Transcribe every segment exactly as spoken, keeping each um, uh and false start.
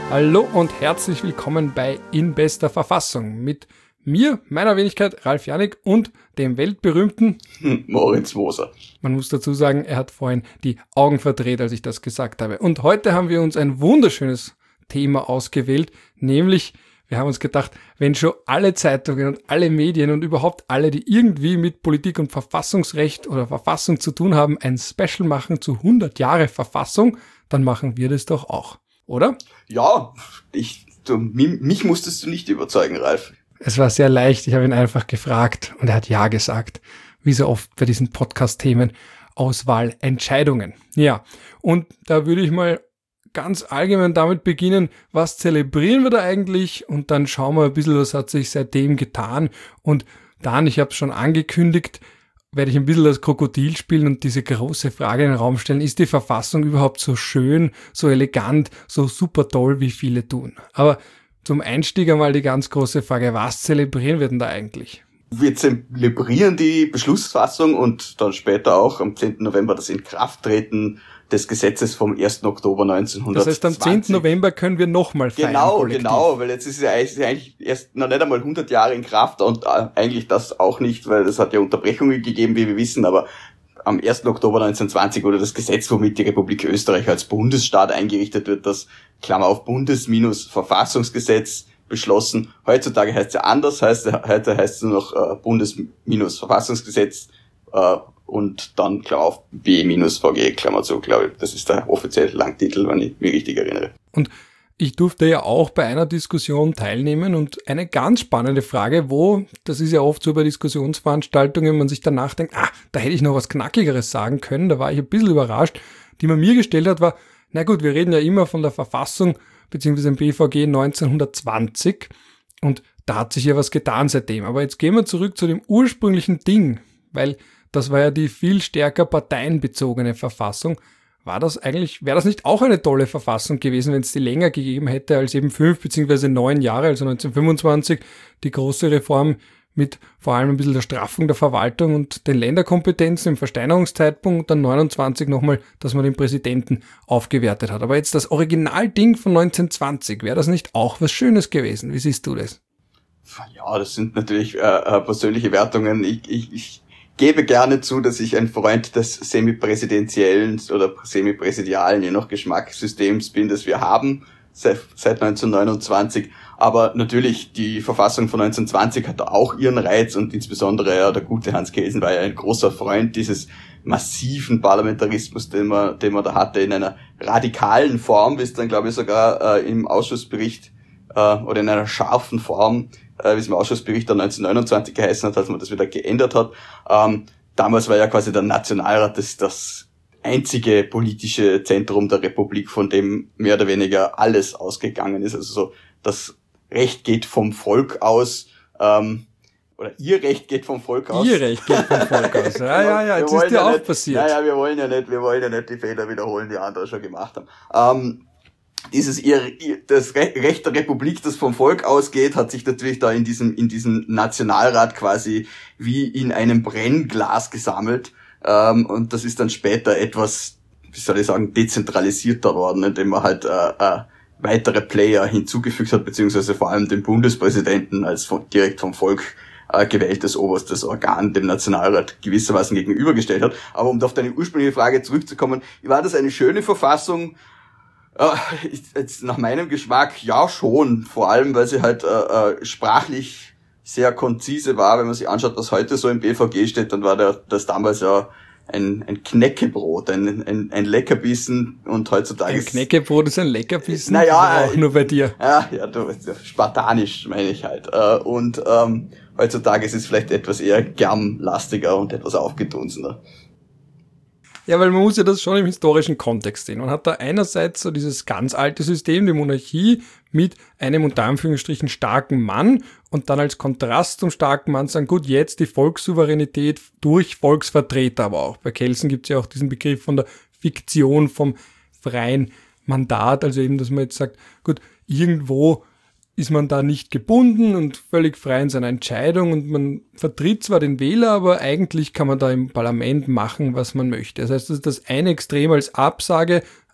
Hallo und herzlich willkommen bei In bester Verfassung mit mir, meiner Wenigkeit Ralf Janik und dem weltberühmten Moritz Moser. Man muss dazu sagen, er hat vorhin die Augen verdreht, als ich das gesagt habe. Und heute haben wir uns ein wunderschönes Thema ausgewählt, nämlich wir haben uns gedacht, wenn schon alle Zeitungen und alle Medien und überhaupt alle, die irgendwie mit Politik und Verfassungsrecht oder Verfassung zu tun haben, ein Special machen zu hundert Jahre Verfassung, dann machen wir das doch auch, oder? Ja, ich, du, mich, mich musstest du nicht überzeugen, Ralf. Es war sehr leicht, ich habe ihn einfach gefragt und er hat Ja gesagt, wie so oft bei diesen Podcast-Themen, Auswahlentscheidungen. Ja, und da würde ich mal ganz allgemein damit beginnen, was zelebrieren wir da eigentlich und dann schauen wir ein bisschen, was hat sich seitdem getan und dann, ich habe es schon angekündigt, werde ich ein bisschen das Krokodil spielen und diese große Frage in den Raum stellen, ist die Verfassung überhaupt so schön, so elegant, so super toll, wie viele tun? Aber zum Einstieg einmal die ganz große Frage, was zelebrieren wir denn da eigentlich? Wir zelebrieren die Beschlussfassung und dann später auch am zehnten November das Inkrafttreten des Gesetzes vom ersten Oktober neunzehnhundertzwanzig. Das heißt, am zehnten November können wir nochmal feiern. Genau, kollektiv. genau, weil jetzt ist es ja eigentlich erst noch nicht einmal hundert Jahre in Kraft und eigentlich das auch nicht, weil es hat ja Unterbrechungen gegeben, wie wir wissen, aber am ersten Oktober neunzehnhundertzwanzig wurde das Gesetz, womit die Republik Österreich als Bundesstaat eingerichtet wird, das Klammer auf Bundes-Verfassungsgesetz beschlossen. Heutzutage heißt es ja anders, heißt, heute heißt es nur noch äh, Bundes-Verfassungsgesetz äh, und dann Klammer auf B-V G, Klammer zu, glaube ich. Das ist der offizielle Langtitel, wenn ich mich richtig erinnere. Und ich durfte ja auch bei einer Diskussion teilnehmen und eine ganz spannende Frage, wo, das ist ja oft so bei Diskussionsveranstaltungen, man sich danach denkt, ah, da hätte ich noch was Knackigeres sagen können, da war ich ein bisschen überrascht, die man mir gestellt hat, war, na gut, wir reden ja immer von der Verfassung beziehungsweise im B V G neunzehnhundertzwanzig und da hat sich ja was getan seitdem. Aber jetzt gehen wir zurück zu dem ursprünglichen Ding, weil das war ja die viel stärker parteienbezogene Verfassung. War das eigentlich, wäre das nicht auch eine tolle Verfassung gewesen, wenn es die länger gegeben hätte als eben fünf beziehungsweise neun Jahre, also neunzehnhundertfünfundzwanzig, die große Reform mit vor allem ein bisschen der Straffung der Verwaltung und den Länderkompetenzen im Versteinerungszeitpunkt und dann neunundzwanzig nochmal, dass man den Präsidenten aufgewertet hat. Aber jetzt das Originalding von neunzehnhundertzwanzig, wäre das nicht auch was Schönes gewesen? Wie siehst du das? Ja, das sind natürlich äh, persönliche Wertungen. Ich, ich, ich gebe gerne zu, dass ich ein Freund des semipräsidentiellen oder semipräsidialen, je nach Geschmackssystems bin, das wir haben seit, seit neunzehnhundertneunundzwanzig. Aber natürlich, die Verfassung von neunzehnhundertzwanzig hat auch ihren Reiz und insbesondere ja, der gute Hans Kelsen war ja ein großer Freund dieses massiven Parlamentarismus, den man, den man da hatte, in einer radikalen Form, wie es dann, glaube ich, sogar äh, im Ausschussbericht äh, oder in einer scharfen Form, äh, wie es im Ausschussbericht dann neunzehnhundertneunundzwanzig geheißen hat, als man das wieder geändert hat. Ähm, damals war ja quasi der Nationalrat das, das einzige politische Zentrum der Republik, von dem mehr oder weniger alles ausgegangen ist. Also so, das Recht geht vom Volk aus, ähm, oder ihr Recht geht vom Volk aus. Ihr Recht geht vom Volk aus. Ja, ja, ja, jetzt ist dir ja auch nicht, passiert. Naja, wir wollen ja nicht, wir wollen ja nicht die Fehler wiederholen, die andere schon gemacht haben. Ähm, dieses ihr, ihr, das Recht der Republik, das vom Volk ausgeht, hat sich natürlich da in diesem, in diesem Nationalrat quasi wie in einem Brennglas gesammelt. Ähm, und das ist dann später etwas, wie soll ich sagen, dezentralisierter worden, indem man halt, äh, äh, weitere Player hinzugefügt hat, beziehungsweise vor allem den Bundespräsidenten als von, direkt vom Volk äh, gewähltes oberstes Organ dem Nationalrat gewissermaßen gegenübergestellt hat. Aber um auf deine ursprüngliche Frage zurückzukommen, war das eine schöne Verfassung? Äh, jetzt nach meinem Geschmack ja schon, vor allem weil sie halt äh, äh, sprachlich sehr konzise war. Wenn man sich anschaut, was heute so im B V G steht, dann war der, das damals ja ein, ein Knäckebrot, ein, ein, ein Leckerbissen und heutzutage... Ein Knäckebrot ist ein Leckerbissen? Naja, auch nur bei dir. Ja, ja, du, spartanisch meine ich halt. Und ähm, heutzutage ist es vielleicht etwas eher germlastiger und etwas aufgedunsener. Ja, weil man muss ja das schon im historischen Kontext sehen. Man hat da einerseits so dieses ganz alte System, die Monarchie, mit einem unter Anführungsstrichen starken Mann und dann als Kontrast zum starken Mann sagen, gut, jetzt die Volkssouveränität durch Volksvertreter, aber auch bei Kelsen gibt es ja auch diesen Begriff von der Fiktion vom freien Mandat, also eben, dass man jetzt sagt, gut, irgendwo ist man da nicht gebunden und völlig frei in seiner Entscheidung und man vertritt zwar den Wähler, aber eigentlich kann man da im Parlament machen, was man möchte. Das heißt, das ist das eine Extrem als Absage,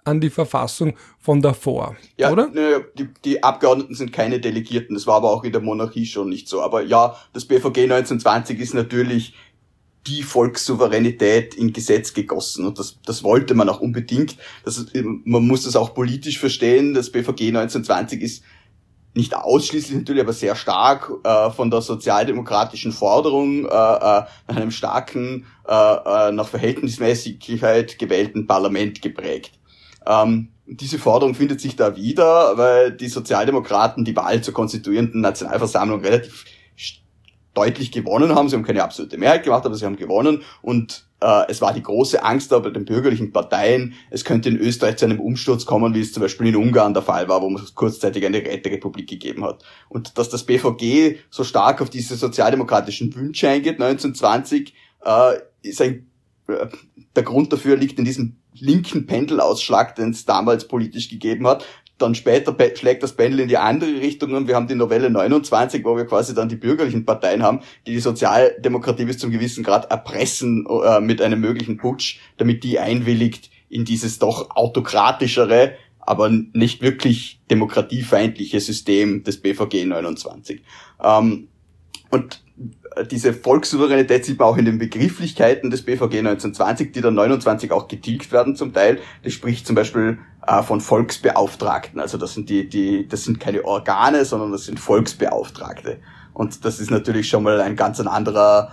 an die Verfassung von davor, ja, oder? Nö, die, die Abgeordneten sind keine Delegierten, das war aber auch in der Monarchie schon nicht so. Aber ja, das B V G neunzehnhundertzwanzig ist natürlich die Volkssouveränität in Gesetz gegossen und das, das wollte man auch unbedingt. Das ist, man muss das auch politisch verstehen. Das B V G neunzehnhundertzwanzig ist nicht ausschließlich natürlich, aber sehr stark äh, von der sozialdemokratischen Forderung äh, äh, nach einem starken, äh, äh, nach Verhältnismäßigkeit gewählten Parlament geprägt. Ähm, diese Forderung findet sich da wieder, weil die Sozialdemokraten die Wahl zur konstituierenden Nationalversammlung relativ deutlich gewonnen haben. Sie haben keine absolute Mehrheit gemacht, aber sie haben gewonnen und äh, es war die große Angst da bei den bürgerlichen Parteien, es könnte in Österreich zu einem Umsturz kommen, wie es zum Beispiel in Ungarn der Fall war, wo man kurzzeitig eine Räterepublik gegeben hat. Und dass das B V G so stark auf diese sozialdemokratischen Wünsche eingeht, neunzehnhundertzwanzig, äh, ist ein, äh, der Grund dafür liegt in diesem linken Pendelausschlag, den es damals politisch gegeben hat. Dann später schlägt das Pendel in die andere Richtung und wir haben die Novelle neunundzwanzig, wo wir quasi dann die bürgerlichen Parteien haben, die die Sozialdemokratie bis zum gewissen Grad erpressen äh, mit einem möglichen Putsch, damit die einwilligt in dieses doch autokratischere, aber nicht wirklich demokratiefeindliche System des B V G neunundzwanzig. Ähm, und diese Volkssouveränität sieht man auch in den Begrifflichkeiten des B V G neunzehnhundertzwanzig, die dann neunundzwanzig auch getilgt werden zum Teil. Das spricht zum Beispiel äh, von Volksbeauftragten. Also das sind die, die, das sind keine Organe, sondern das sind Volksbeauftragte. Und das ist natürlich schon mal ein ganz ein anderer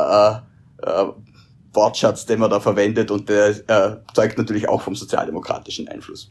äh, äh, Wortschatz, den man da verwendet und der äh, zeugt natürlich auch vom sozialdemokratischen Einfluss.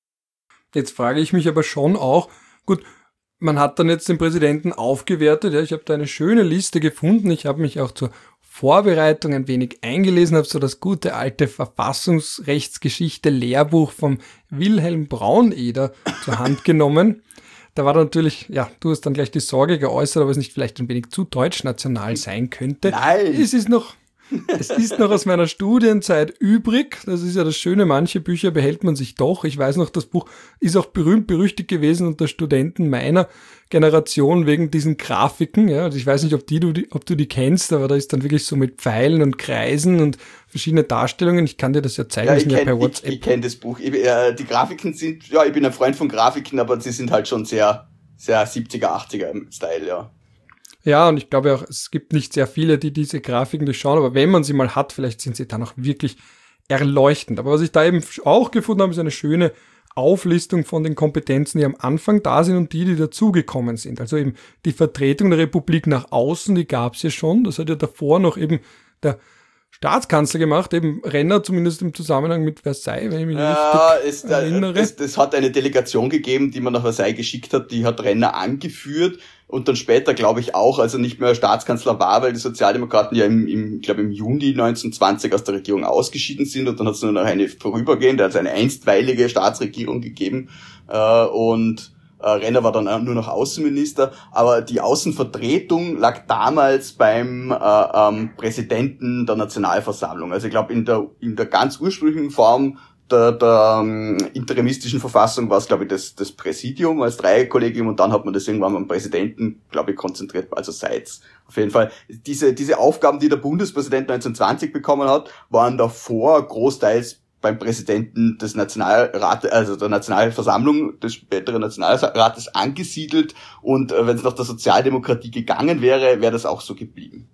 Jetzt frage ich mich aber schon auch, gut, man hat dann jetzt den Präsidenten aufgewertet. Ja, ich habe da eine schöne Liste gefunden. Ich habe mich auch zur Vorbereitung ein wenig eingelesen, habe so das gute alte Verfassungsrechtsgeschichte Lehrbuch vom Wilhelm Brauneder zur Hand genommen. Da war dann natürlich, ja, du hast dann gleich die Sorge geäußert, ob es nicht vielleicht ein wenig zu deutschnational sein könnte. Nein! Es ist noch... Es ist noch aus meiner Studienzeit übrig. Das ist ja das Schöne, manche Bücher behält man sich doch. Ich weiß noch, das Buch ist auch berühmt berüchtigt gewesen unter Studenten meiner Generation wegen diesen Grafiken. Ja, also ich weiß nicht, ob, die, du, ob du die kennst, aber da ist dann wirklich so mit Pfeilen und Kreisen und verschiedene Darstellungen. Ich kann dir das ja zeigen. Ja, ich ja kenne ich, ich kenn das Buch. Ich, äh, die Grafiken sind, ja, ich bin ein Freund von Grafiken, aber sie sind halt schon sehr, sehr siebziger, achtziger im Style, ja. Ja, und ich glaube auch, es gibt nicht sehr viele, die diese Grafiken durchschauen, aber wenn man sie mal hat, vielleicht sind sie dann auch wirklich erleuchtend. Aber was ich da eben auch gefunden habe, ist eine schöne Auflistung von den Kompetenzen, die am Anfang da sind und die, die dazugekommen sind. Also eben die Vertretung der Republik nach außen, die gab es ja schon. Das hat ja davor noch eben der Staatskanzler gemacht, eben Renner, zumindest im Zusammenhang mit Versailles, wenn ich mich ja, richtig ist, erinnere. Es, es hat eine Delegation gegeben, die man nach Versailles geschickt hat, die hat Renner angeführt und dann später, glaube ich, auch, als er nicht mehr Staatskanzler war, weil die Sozialdemokraten ja im, im glaube im Juni neunzehnhundertzwanzig aus der Regierung ausgeschieden sind und dann hat es nur noch eine vorübergehende, also eine einstweilige Staatsregierung gegeben äh, und Äh, Renner war dann nur noch Außenminister, aber die Außenvertretung lag damals beim äh, ähm, Präsidenten der Nationalversammlung. Also ich glaube, in der in der ganz ursprünglichen Form der, der ähm, interimistischen Verfassung war es, glaube ich, das, das Präsidium als Dreierkollegium und dann hat man das irgendwann beim Präsidenten, glaube ich, konzentriert, also seit's. Auf jeden Fall, diese diese Aufgaben, die der Bundespräsident neunzehnhundertzwanzig bekommen hat, waren davor großteils beim Präsidenten des Nationalrates, also der Nationalversammlung des späteren Nationalrates angesiedelt und äh, wenn es nach der Sozialdemokratie gegangen wäre, wäre das auch so geblieben.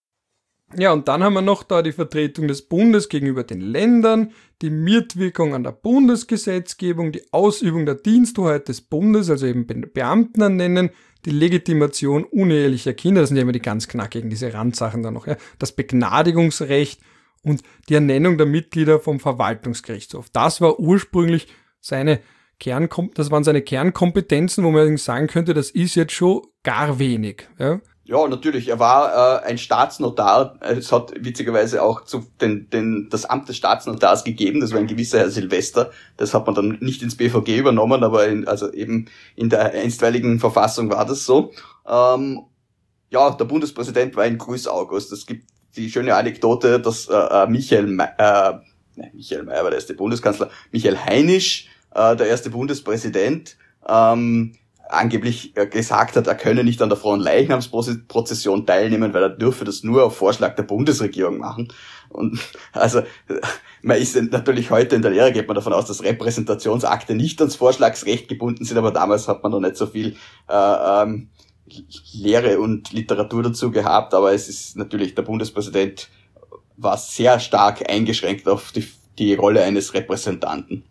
Ja, und dann haben wir noch da die Vertretung des Bundes gegenüber den Ländern, die Mitwirkung an der Bundesgesetzgebung, die Ausübung der Diensthoheit des Bundes, also eben Beamten ernennen, die Legitimation unehelicher Kinder, das sind ja immer die ganz knackigen, diese Randsachen da noch, ja, das Begnadigungsrecht und die Ernennung der Mitglieder vom Verwaltungsgerichtshof. Das war ursprünglich seine Kernkom- das waren seine Kernkompetenzen, wo man sagen könnte, das ist jetzt schon gar wenig. Ja, ja natürlich. Er war äh, ein Staatsnotar. Es hat witzigerweise auch zu den, den, das Amt des Staatsnotars gegeben. Das war ein gewisser Herr Silvester. Das hat man dann nicht ins B V G übernommen, aber in, also eben in der einstweiligen Verfassung war das so. Ähm, ja, der Bundespräsident war ein Grüß August. Es gibt die schöne Anekdote, dass äh, Michael, Me- äh, ne, Michael Mayer war der erste Bundeskanzler, Michael Heinisch, äh, der erste Bundespräsident, ähm, angeblich gesagt hat, er könne nicht an der Fronleichnamsprozession teilnehmen, weil er dürfe das nur auf Vorschlag der Bundesregierung machen. Und also man ist natürlich heute in der Lehre, geht man davon aus, dass Repräsentationsakte nicht ans Vorschlagsrecht gebunden sind, aber damals hat man noch nicht so viel äh, ähm, Lehre und Literatur dazu gehabt, aber es ist natürlich, der Bundespräsident war sehr stark eingeschränkt auf die, die Rolle eines Repräsentanten.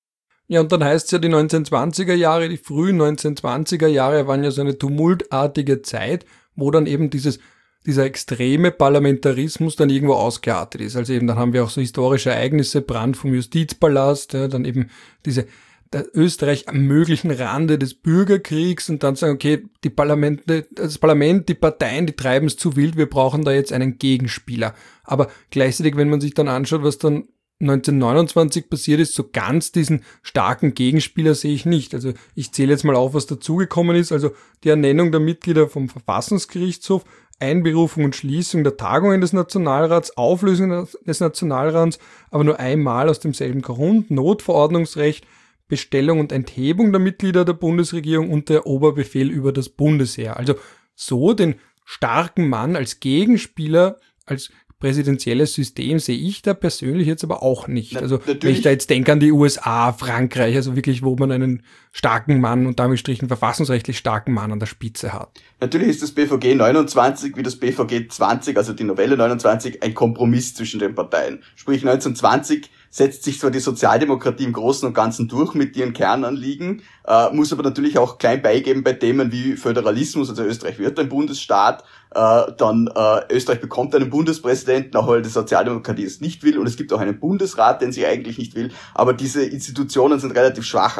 Ja, und dann heißt es ja, die neunzehnhundertzwanziger Jahre, die frühen neunzehnhundertzwanziger Jahre waren ja so eine tumultartige Zeit, wo dann eben dieses, dieser extreme Parlamentarismus dann irgendwo ausgeartet ist. Also eben, dann haben wir auch so historische Ereignisse, Brand vom Justizpalast, ja, dann eben diese, der Österreich am möglichen Rande des Bürgerkriegs und dann sagen, okay, die Parlamente, das Parlament, die Parteien, die treiben es zu wild, wir brauchen da jetzt einen Gegenspieler. Aber gleichzeitig, wenn man sich dann anschaut, was dann neunzehnhundertneunundzwanzig passiert ist, so ganz diesen starken Gegenspieler sehe ich nicht. Also ich zähle jetzt mal auf, was dazugekommen ist. Also die Ernennung der Mitglieder vom Verfassungsgerichtshof, Einberufung und Schließung der Tagungen des Nationalrats, Auflösung des Nationalrats, aber nur einmal aus demselben Grund, Notverordnungsrecht, Bestellung und Enthebung der Mitglieder der Bundesregierung und der Oberbefehl über das Bundesheer. Also so den starken Mann als Gegenspieler, als präsidentielles System sehe ich da persönlich jetzt aber auch nicht. Na, also natürlich. wenn ich da jetzt denke an die U S A, Frankreich, also wirklich, wo man einen starken Mann und damit strichen verfassungsrechtlich starken Mann an der Spitze hat. Natürlich ist das B V G neunundzwanzig wie das B V G zwanzig, also die Novelle neunundzwanzig, ein Kompromiss zwischen den Parteien. Sprich neunzehnhundertzwanzig setzt sich zwar die Sozialdemokratie im Großen und Ganzen durch mit ihren Kernanliegen, äh, muss aber natürlich auch klein beigeben bei Themen wie Föderalismus, also Österreich wird ein Bundesstaat, äh, dann äh, Österreich bekommt einen Bundespräsidenten, auch weil die Sozialdemokratie es nicht will, und es gibt auch einen Bundesrat, den sie eigentlich nicht will, aber diese Institutionen sind relativ schwach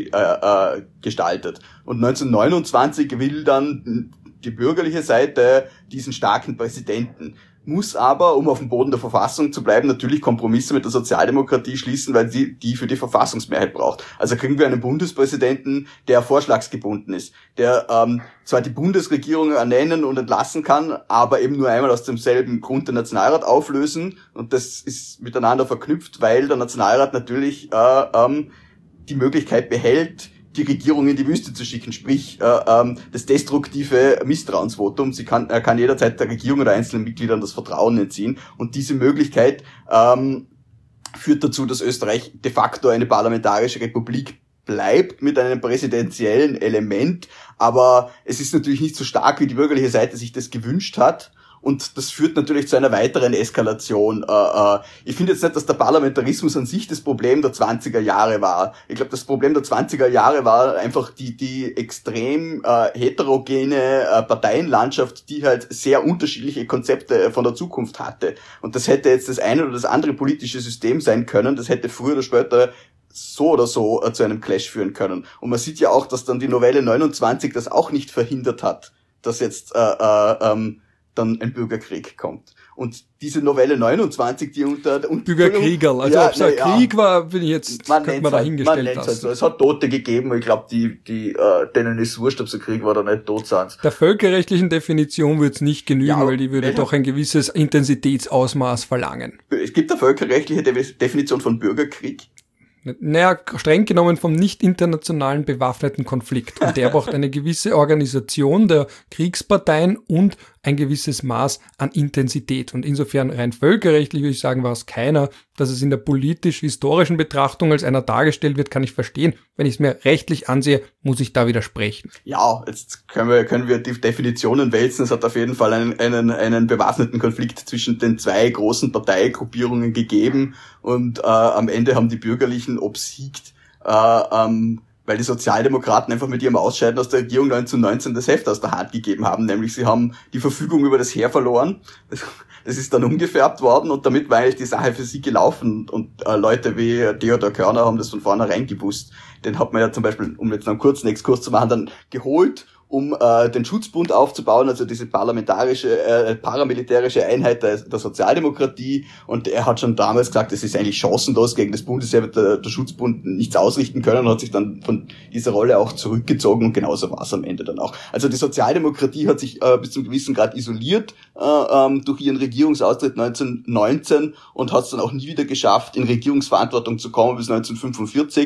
ausgestaltet. Äh, äh, und neunzehnhundertneunundzwanzig will dann die bürgerliche Seite diesen starken Präsidenten. Muss aber, um auf dem Boden der Verfassung zu bleiben, natürlich Kompromisse mit der Sozialdemokratie schließen, weil sie die für die Verfassungsmehrheit braucht. Also kriegen wir einen Bundespräsidenten, der vorschlagsgebunden ist, der ähm, zwar die Bundesregierung ernennen und entlassen kann, aber eben nur einmal aus demselben Grund den Nationalrat auflösen, und das ist miteinander verknüpft, weil der Nationalrat natürlich äh, ähm, die Möglichkeit behält, die Regierung in die Wüste zu schicken, sprich äh, ähm, das destruktive Misstrauensvotum. Sie kann, er kann jederzeit der Regierung oder einzelnen Mitgliedern das Vertrauen entziehen, und diese Möglichkeit ähm, führt dazu, dass Österreich de facto eine parlamentarische Republik bleibt mit einem präsidentiellen Element, aber es ist natürlich nicht so stark, wie die bürgerliche Seite sich das gewünscht hat. Und das führt natürlich zu einer weiteren Eskalation. Ich finde jetzt nicht, dass der Parlamentarismus an sich das Problem der zwanziger Jahre war. Ich glaube, das Problem der zwanziger Jahre war einfach die die extrem äh, heterogene äh, Parteienlandschaft, die halt sehr unterschiedliche Konzepte von der Zukunft hatte. Und das hätte jetzt das eine oder das andere politische System sein können. Das hätte früher oder später so oder so äh, zu einem Clash führen können. Und man sieht ja auch, dass dann die Novelle neunundzwanzig das auch nicht verhindert hat, dass jetzt äh, äh, ähm, dann ein Bürgerkrieg kommt. Und diese Novelle neunundzwanzig, die unter... Und Bürgerkriegerl, also ja, ob es ein ja, Krieg war, bin ich jetzt, man könnte man da halt, hingestellt man lassen. Halt so. Es hat Tote gegeben, ich glaube, die, die, äh, denen ist wurscht, ob es ein Krieg war oder nicht, tot sind. Der völkerrechtlichen Definition würde es nicht genügen, Ja, weil die würde ja. doch ein gewisses Intensitätsausmaß verlangen. Es gibt eine völkerrechtliche De- Definition von Bürgerkrieg. Naja, streng genommen vom nicht internationalen bewaffneten Konflikt. Und der braucht eine gewisse Organisation der Kriegsparteien und ein gewisses Maß an Intensität. Und insofern rein völkerrechtlich würde ich sagen, war es keiner. Dass es in der politisch-historischen Betrachtung als einer dargestellt wird, kann ich verstehen. Wenn ich es mir rechtlich ansehe, muss ich da widersprechen. Ja, jetzt können wir, können wir die Definitionen wälzen. Es hat auf jeden Fall einen, einen, einen bewaffneten Konflikt zwischen den zwei großen Parteigruppierungen gegeben, und äh, am Ende haben die Bürgerlichen obsiegt, äh, ähm, weil die Sozialdemokraten einfach mit ihrem Ausscheiden aus der Regierung neunzehnhundertneunzehn das Heft aus der Hand gegeben haben. Nämlich sie haben die Verfügung über das Heer verloren. Das, das ist dann umgefärbt worden, und damit war eigentlich die Sache für sie gelaufen. Und äh, Leute wie Theodor Körner haben das von vornherein gewusst. Den hat man ja zum Beispiel, um jetzt einen kurzen Exkurs zu machen, dann geholt, um äh, den Schutzbund aufzubauen, also diese parlamentarische, äh, paramilitärische Einheit der, der Sozialdemokratie. Und er hat schon damals gesagt, es ist eigentlich chancenlos, gegen das Bundesheer wird der, der Schutzbund nichts ausrichten können, und hat sich dann von dieser Rolle auch zurückgezogen, und genauso war es am Ende dann auch. Also die Sozialdemokratie hat sich äh, bis zum gewissen Grad isoliert äh, ähm, durch ihren Regierungsaustritt neunzehnhundertneunzehn und hat es dann auch nie wieder geschafft, in Regierungsverantwortung zu kommen bis neunzehnhundertfünfundvierzig.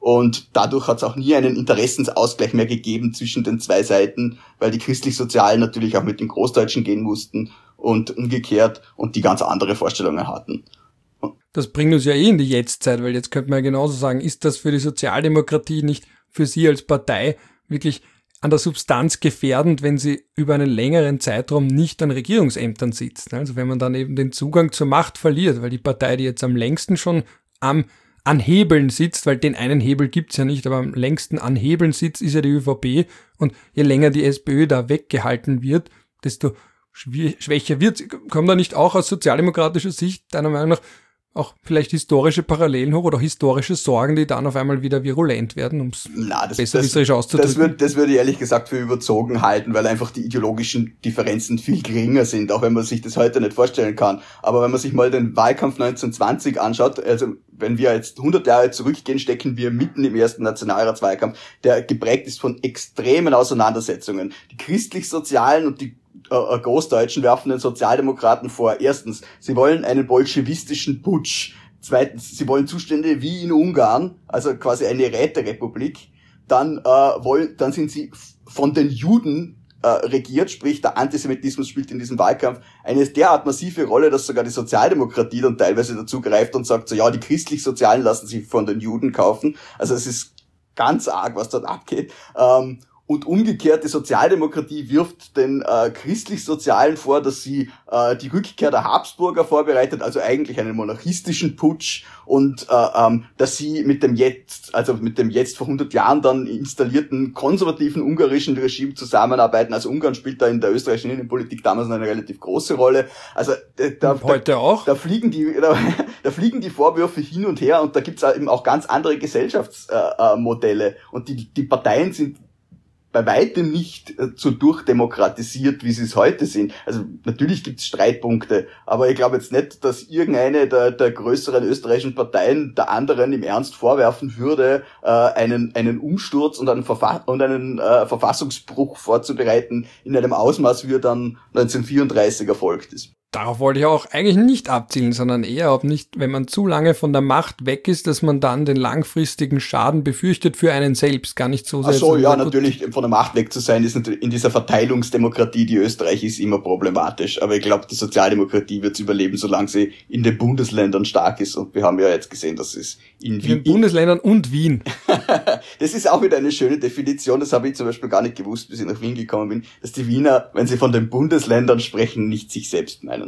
und dadurch hat es auch nie einen Interessensausgleich mehr gegeben zwischen den zwei Seiten, weil die Christlich-Sozialen natürlich auch mit den Großdeutschen gehen mussten und umgekehrt und die ganz andere Vorstellungen hatten. Das bringt uns ja eh in die Jetztzeit, weil jetzt könnte man ja genauso sagen, ist das für die Sozialdemokratie nicht für Sie als Partei wirklich an der Substanz gefährdend, wenn sie über einen längeren Zeitraum nicht an Regierungsämtern sitzt. Also wenn man dann eben den Zugang zur Macht verliert, weil die Partei, die jetzt am längsten schon am an Hebeln sitzt, weil den einen Hebel gibt's ja nicht, aber am längsten an Hebeln sitzt, ist ja die ÖVP, und je länger die SPÖ da weggehalten wird, desto schwächer wird sie. Kommt da nicht auch aus sozialdemokratischer Sicht deiner Meinung nach auch vielleicht historische Parallelen hoch oder historische Sorgen, die dann auf einmal wieder virulent werden, um es besserwisserisch auszudrücken? Das würde das würd ich ehrlich gesagt für überzogen halten, weil einfach die ideologischen Differenzen viel geringer sind, auch wenn man sich das heute nicht vorstellen kann. Aber wenn man sich mal den Wahlkampf neunzehnhundertzwanzig anschaut, also wenn wir jetzt hundert Jahre zurückgehen, stecken wir mitten im ersten Nationalratswahlkampf, der geprägt ist von extremen Auseinandersetzungen. Die christlich-sozialen und die äh, Großdeutschen werfen den Sozialdemokraten vor. Erstens, sie wollen einen bolschewistischen Putsch. Zweitens, sie wollen Zustände wie in Ungarn, also quasi eine Räterepublik. Dann äh, wollen, dann sind sie von den Juden äh, regiert, sprich der Antisemitismus spielt in diesem Wahlkampf eine derart massive Rolle, dass sogar die Sozialdemokratie dann teilweise dazu greift und sagt so, ja, die christlich-sozialen lassen sich von den Juden kaufen. Also es ist ganz arg, was dort abgeht. Ähm, Und umgekehrt, die Sozialdemokratie wirft den äh, christlich-sozialen vor, dass sie äh, die Rückkehr der Habsburger vorbereitet, also eigentlich einen monarchistischen Putsch, und äh, ähm, dass sie mit dem jetzt, also mit dem jetzt vor hundert Jahren dann installierten konservativen ungarischen Regime zusammenarbeiten. Also Ungarn spielt da in der österreichischen Innenpolitik damals eine relativ große Rolle. Also äh, da, heute da, auch. Da fliegen die, da, da fliegen die Vorwürfe hin und her, und da gibt's eben auch ganz andere Gesellschaftsmodelle, äh, und die die Parteien sind bei weitem nicht äh, so durchdemokratisiert, wie sie es heute sind. Also natürlich gibt es Streitpunkte, aber ich glaube jetzt nicht, dass irgendeine der, der größeren österreichischen Parteien der anderen im Ernst vorwerfen würde, äh, einen einen Umsturz und einen, Verfa- und einen äh, Verfassungsbruch vorzubereiten in einem Ausmaß, wie er dann neunzehnhundertvierunddreißig erfolgt ist. Darauf wollte ich auch eigentlich nicht abzielen, sondern eher, ob nicht, wenn man zu lange von der Macht weg ist, dass man dann den langfristigen Schaden befürchtet für einen selbst, gar nicht so sehr. Ach so, ja, natürlich, von der Macht weg zu sein, ist natürlich in dieser Verteilungsdemokratie, die Österreich ist, immer problematisch. Aber ich glaube, die Sozialdemokratie wird überleben, solange sie in den Bundesländern stark ist. Und wir haben ja jetzt gesehen, dass es in, in Wien... In den Bundesländern und Wien. Das ist auch wieder eine schöne Definition, das habe ich zum Beispiel gar nicht gewusst, bis ich nach Wien gekommen bin, dass die Wiener, wenn sie von den Bundesländern sprechen, nicht sich selbst meinen.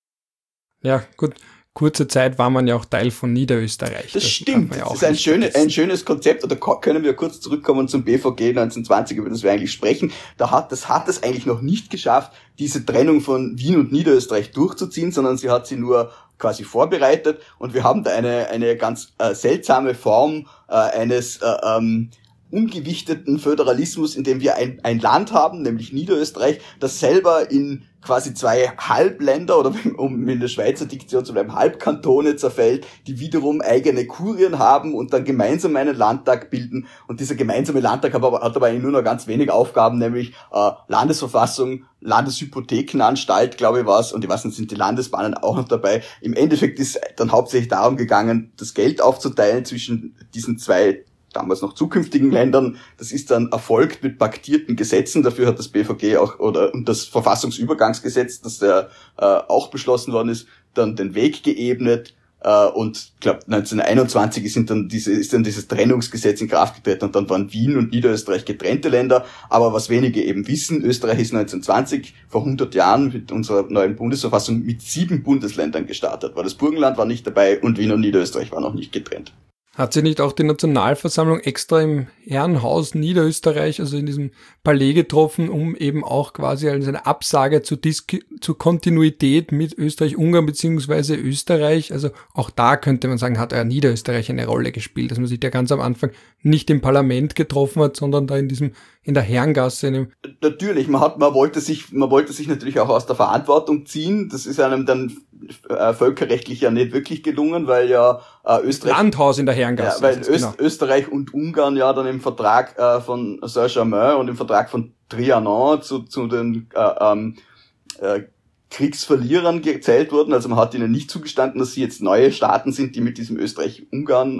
Ja, gut. Kurze Zeit war man ja auch Teil von Niederösterreich. Das, das stimmt. Ja, das ist ein, schöne, ein schönes Konzept. Oder können wir kurz zurückkommen zum B V G neunzehnhundertzwanzig, über das wir eigentlich sprechen. Da hat, das hat es eigentlich noch nicht geschafft, diese Trennung von Wien und Niederösterreich durchzuziehen, sondern sie hat sie nur quasi vorbereitet. Und wir haben da eine, eine ganz äh, seltsame Form äh, eines äh, ähm, ungewichteten Föderalismus, in dem wir ein, ein Land haben, nämlich Niederösterreich, das selber in quasi zwei Halbländer, oder um in der Schweizer Diktion zu bleiben, Halbkantone zerfällt, die wiederum eigene Kurien haben und dann gemeinsam einen Landtag bilden. Und dieser gemeinsame Landtag hat aber, hat aber eigentlich nur noch ganz wenig Aufgaben, nämlich äh, Landesverfassung, Landeshypothekenanstalt, glaube ich, was, und ich weiß nicht, sind die Landesbahnen auch noch dabei. Im Endeffekt ist dann hauptsächlich darum gegangen, das Geld aufzuteilen zwischen diesen zwei damals noch zukünftigen Ländern. Das ist dann erfolgt mit paktierten Gesetzen. Dafür hat das B V G auch, oder, und das Verfassungsübergangsgesetz, das ja äh, auch beschlossen worden ist, dann den Weg geebnet. Äh, und ich glaube, neunzehnhunderteinundzwanzig sind dann diese, ist dann dieses Trennungsgesetz in Kraft getreten, und dann waren Wien und Niederösterreich getrennte Länder. Aber was wenige eben wissen, Österreich ist neunzehnhundertzwanzig, vor hundert Jahren, mit unserer neuen Bundesverfassung mit sieben Bundesländern gestartet. Weil das Burgenland war nicht dabei und Wien und Niederösterreich waren noch nicht getrennt. Hat sich nicht auch die Nationalversammlung extra im Herrenhaus Niederösterreich, also in diesem Palais, getroffen, um eben auch quasi als eine Absage zur, Dis- zur Kontinuität mit Österreich-Ungarn beziehungsweise Österreich, also auch da könnte man sagen, hat ja Niederösterreich eine Rolle gespielt, dass man sich da ganz am Anfang nicht im Parlament getroffen hat, sondern da in diesem, in der Herrengasse. In dem Natürlich, man hat, man wollte sich, man wollte sich natürlich auch aus der Verantwortung ziehen. Das ist einem dann äh, völkerrechtlich ja nicht wirklich gelungen, weil ja äh, Österreich... Landhaus in der Herrengasse. Ja, weil Öst, genau. Österreich und Ungarn ja dann im Vertrag äh, von Saint-Germain und im Vertrag von Trianon zu, zu den äh, ähm, äh, Kriegsverlierern gezählt wurden. Also man hat ihnen nicht zugestanden, dass sie jetzt neue Staaten sind, die mit diesem Österreich-Ungarn und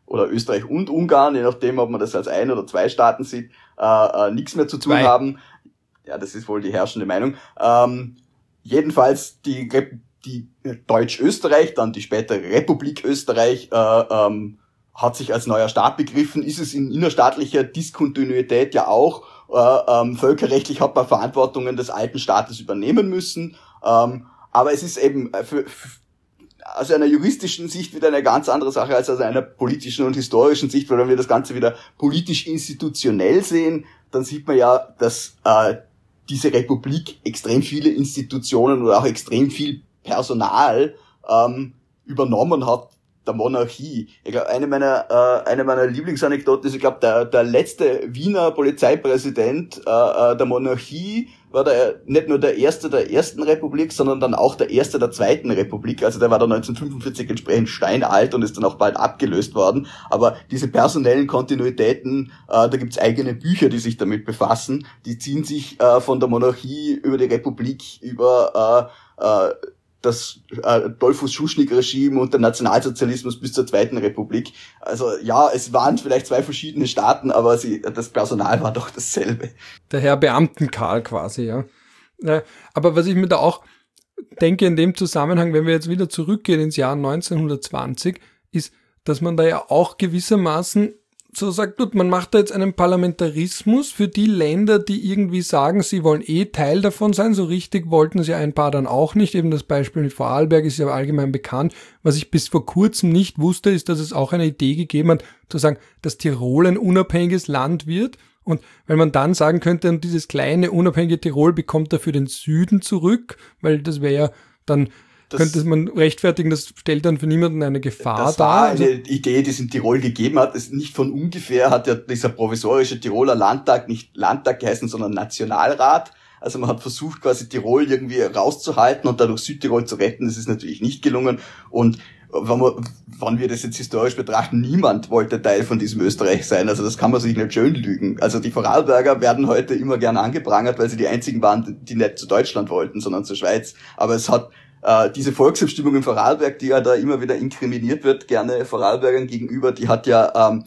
oder Österreich und Ungarn, je nachdem, ob man das als ein oder zwei Staaten sieht, äh, äh, nichts mehr zu tun zwei. haben. Ja, das ist wohl die herrschende Meinung. Ähm, jedenfalls die, die Deutsch-Österreich, dann die spätere Republik Österreich, äh, ähm, hat sich als neuer Staat begriffen, ist es in innerstaatlicher Diskontinuität ja auch. Äh, ähm, völkerrechtlich hat man Verantwortungen des alten Staates übernehmen müssen. Ähm, aber es ist eben für, für aus einer juristischen Sicht wieder eine ganz andere Sache als aus einer politischen und historischen Sicht, weil wenn wir das Ganze wieder politisch institutionell sehen, dann sieht man ja, dass äh, diese Republik extrem viele Institutionen oder auch extrem viel Personal ähm, übernommen hat der Monarchie. Ich glaube, eine meiner äh, eine meiner Lieblingsanekdoten ist, ich glaube, der der letzte Wiener Polizeipräsident äh, der Monarchie war der nicht nur der erste der ersten Republik, sondern dann auch der erste der zweiten Republik. Also der war dann neunzehnhundertfünfundvierzig entsprechend steinalt und ist dann auch bald abgelöst worden. Aber diese personellen Kontinuitäten, äh, da gibt's eigene Bücher, die sich damit befassen. Die ziehen sich äh, von der Monarchie über die Republik, über äh, äh, das äh, Dollfuß-Schuschnigg-Regime und der Nationalsozialismus bis zur Zweiten Republik. Also ja, es waren vielleicht zwei verschiedene Staaten, aber sie, das Personal war doch dasselbe. Der Herr Beamten-Karl quasi, ja. ja. Aber was ich mir da auch denke in dem Zusammenhang, wenn wir jetzt wieder zurückgehen ins Jahr neunzehnhundertzwanzig, ist, dass man da ja auch gewissermaßen so sagt, gut, man macht da jetzt einen Parlamentarismus für die Länder, die irgendwie sagen, sie wollen eh Teil davon sein. So richtig wollten sie ein paar dann auch nicht. Eben das Beispiel mit Vorarlberg ist ja allgemein bekannt. Was ich bis vor kurzem nicht wusste, ist, dass es auch eine Idee gegeben hat, zu sagen, dass Tirol ein unabhängiges Land wird. Und wenn man dann sagen könnte, und dieses kleine unabhängige Tirol bekommt dafür den Süden zurück, weil das wäre ja dann... Das, könnte man rechtfertigen, das stellt dann für niemanden eine Gefahr das dar. Das war eine also, Idee, die es in Tirol gegeben hat. Das nicht von ungefähr hat ja dieser provisorische Tiroler Landtag nicht Landtag geheißen, sondern Nationalrat. Also man hat versucht, quasi Tirol irgendwie rauszuhalten und dadurch Südtirol zu retten. Das ist natürlich nicht gelungen. Und wenn, man, wenn wir das jetzt historisch betrachten, niemand wollte Teil von diesem Österreich sein. Also das kann man sich nicht schön lügen. Also die Vorarlberger werden heute immer gern angeprangert, weil sie die einzigen waren, die nicht zu Deutschland wollten, sondern zur Schweiz. Aber es hat Äh, diese Volksabstimmung in Vorarlberg, die ja da immer wieder inkriminiert wird, gerne Vorarlbergern gegenüber, die hat ja ähm,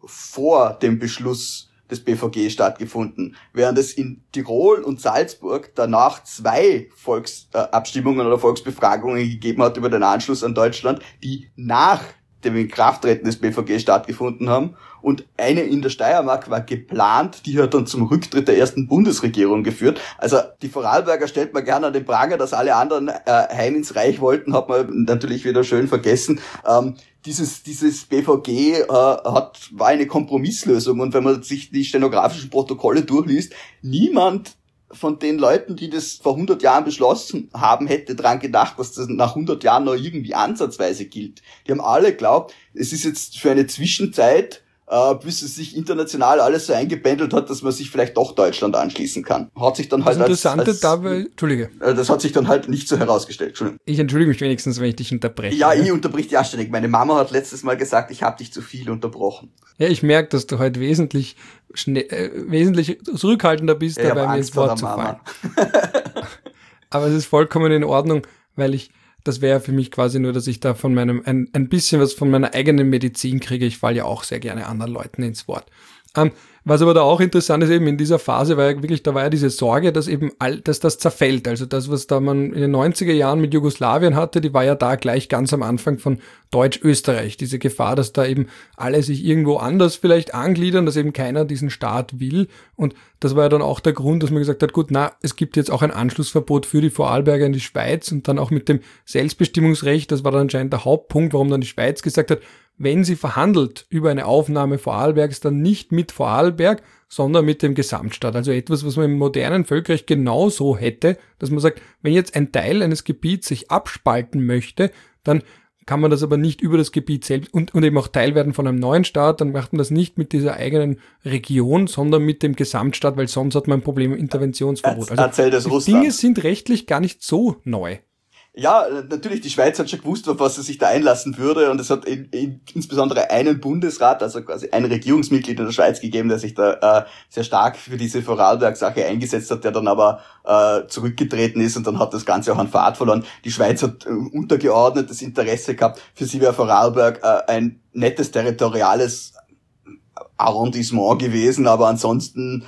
vor dem Beschluss des B V G stattgefunden, während es in Tirol und Salzburg danach zwei Volksabstimmungen äh, oder Volksbefragungen gegeben hat über den Anschluss an Deutschland, die nach dem Inkrafttreten des B V G stattgefunden haben. Und eine in der Steiermark war geplant, die hat dann zum Rücktritt der ersten Bundesregierung geführt. Also die Vorarlberger stellt man gerne an den Pranger, dass alle anderen äh, heim ins Reich wollten, hat man natürlich wieder schön vergessen. Ähm, dieses dieses B V G äh, hat war eine Kompromisslösung und wenn man sich die stenografischen Protokolle durchliest, niemand von den Leuten, die das vor hundert Jahren beschlossen haben, hätte dran gedacht, dass das nach hundert Jahren noch irgendwie ansatzweise gilt. Die haben alle geglaubt, es ist jetzt für eine Zwischenzeit, äh, bis es sich international alles so eingependelt hat, dass man sich vielleicht doch Deutschland anschließen kann. Hat sich dann halt das Interessante als, als, dabei, Entschuldige. Äh, das hat sich dann halt nicht so herausgestellt. Entschuldigung. Ich entschuldige mich wenigstens, wenn ich dich unterbreche. Ja, ich unterbrich dich auch ständig. Meine Mama hat letztes Mal gesagt, ich habe dich zu viel unterbrochen. Ja, ich merke, dass du heute wesentlich schnell, äh, wesentlich zurückhaltender bist, ja, dabei mir ins Wort zu fallen. Aber es ist vollkommen in Ordnung, weil ich, das wäre für mich quasi nur, dass ich da von meinem, ein, ein bisschen was von meiner eigenen Medizin kriege. Ich falle ja auch sehr gerne anderen Leuten ins Wort. Ähm, was aber da auch interessant ist, eben in dieser Phase war ja wirklich, da war ja diese Sorge, dass eben all, dass das zerfällt. Also das, was da man in den neunziger Jahren mit Jugoslawien hatte, die war ja da gleich ganz am Anfang von Deutsch-Österreich. Diese Gefahr, dass da eben alle sich irgendwo anders vielleicht angliedern, dass eben keiner diesen Staat will. Und das war ja dann auch der Grund, dass man gesagt hat, gut, na, es gibt jetzt auch ein Anschlussverbot für die Vorarlberger in die Schweiz und dann auch mit dem Selbstbestimmungsrecht, das war dann anscheinend der Hauptpunkt, warum dann die Schweiz gesagt hat, wenn sie verhandelt über eine Aufnahme Vorarlbergs, dann nicht mit Vorarlberg, sondern mit dem Gesamtstaat. Also etwas, was man im modernen Völkerrecht genauso hätte, dass man sagt, wenn jetzt ein Teil eines Gebiets sich abspalten möchte, dann kann man das aber nicht über das Gebiet selbst und, und eben auch Teil werden von einem neuen Staat, dann macht man das nicht mit dieser eigenen Region, sondern mit dem Gesamtstaat, weil sonst hat man ein Problem im Interventionsverbot. Also Erzähl das die Russland. Dinge sind rechtlich gar nicht so neu. Ja, natürlich, die Schweiz hat schon gewusst, auf was sie sich da einlassen würde, und es hat in, in, insbesondere einen Bundesrat, also quasi ein Regierungsmitglied in der Schweiz gegeben, der sich da äh, sehr stark für diese Vorarlberg-Sache eingesetzt hat, der dann aber äh, zurückgetreten ist, und dann hat das Ganze auch an Fahrt verloren. Die Schweiz hat äh, untergeordnetes Interesse gehabt. Für sie wäre Vorarlberg äh, ein nettes territoriales Arrondissement gewesen, aber ansonsten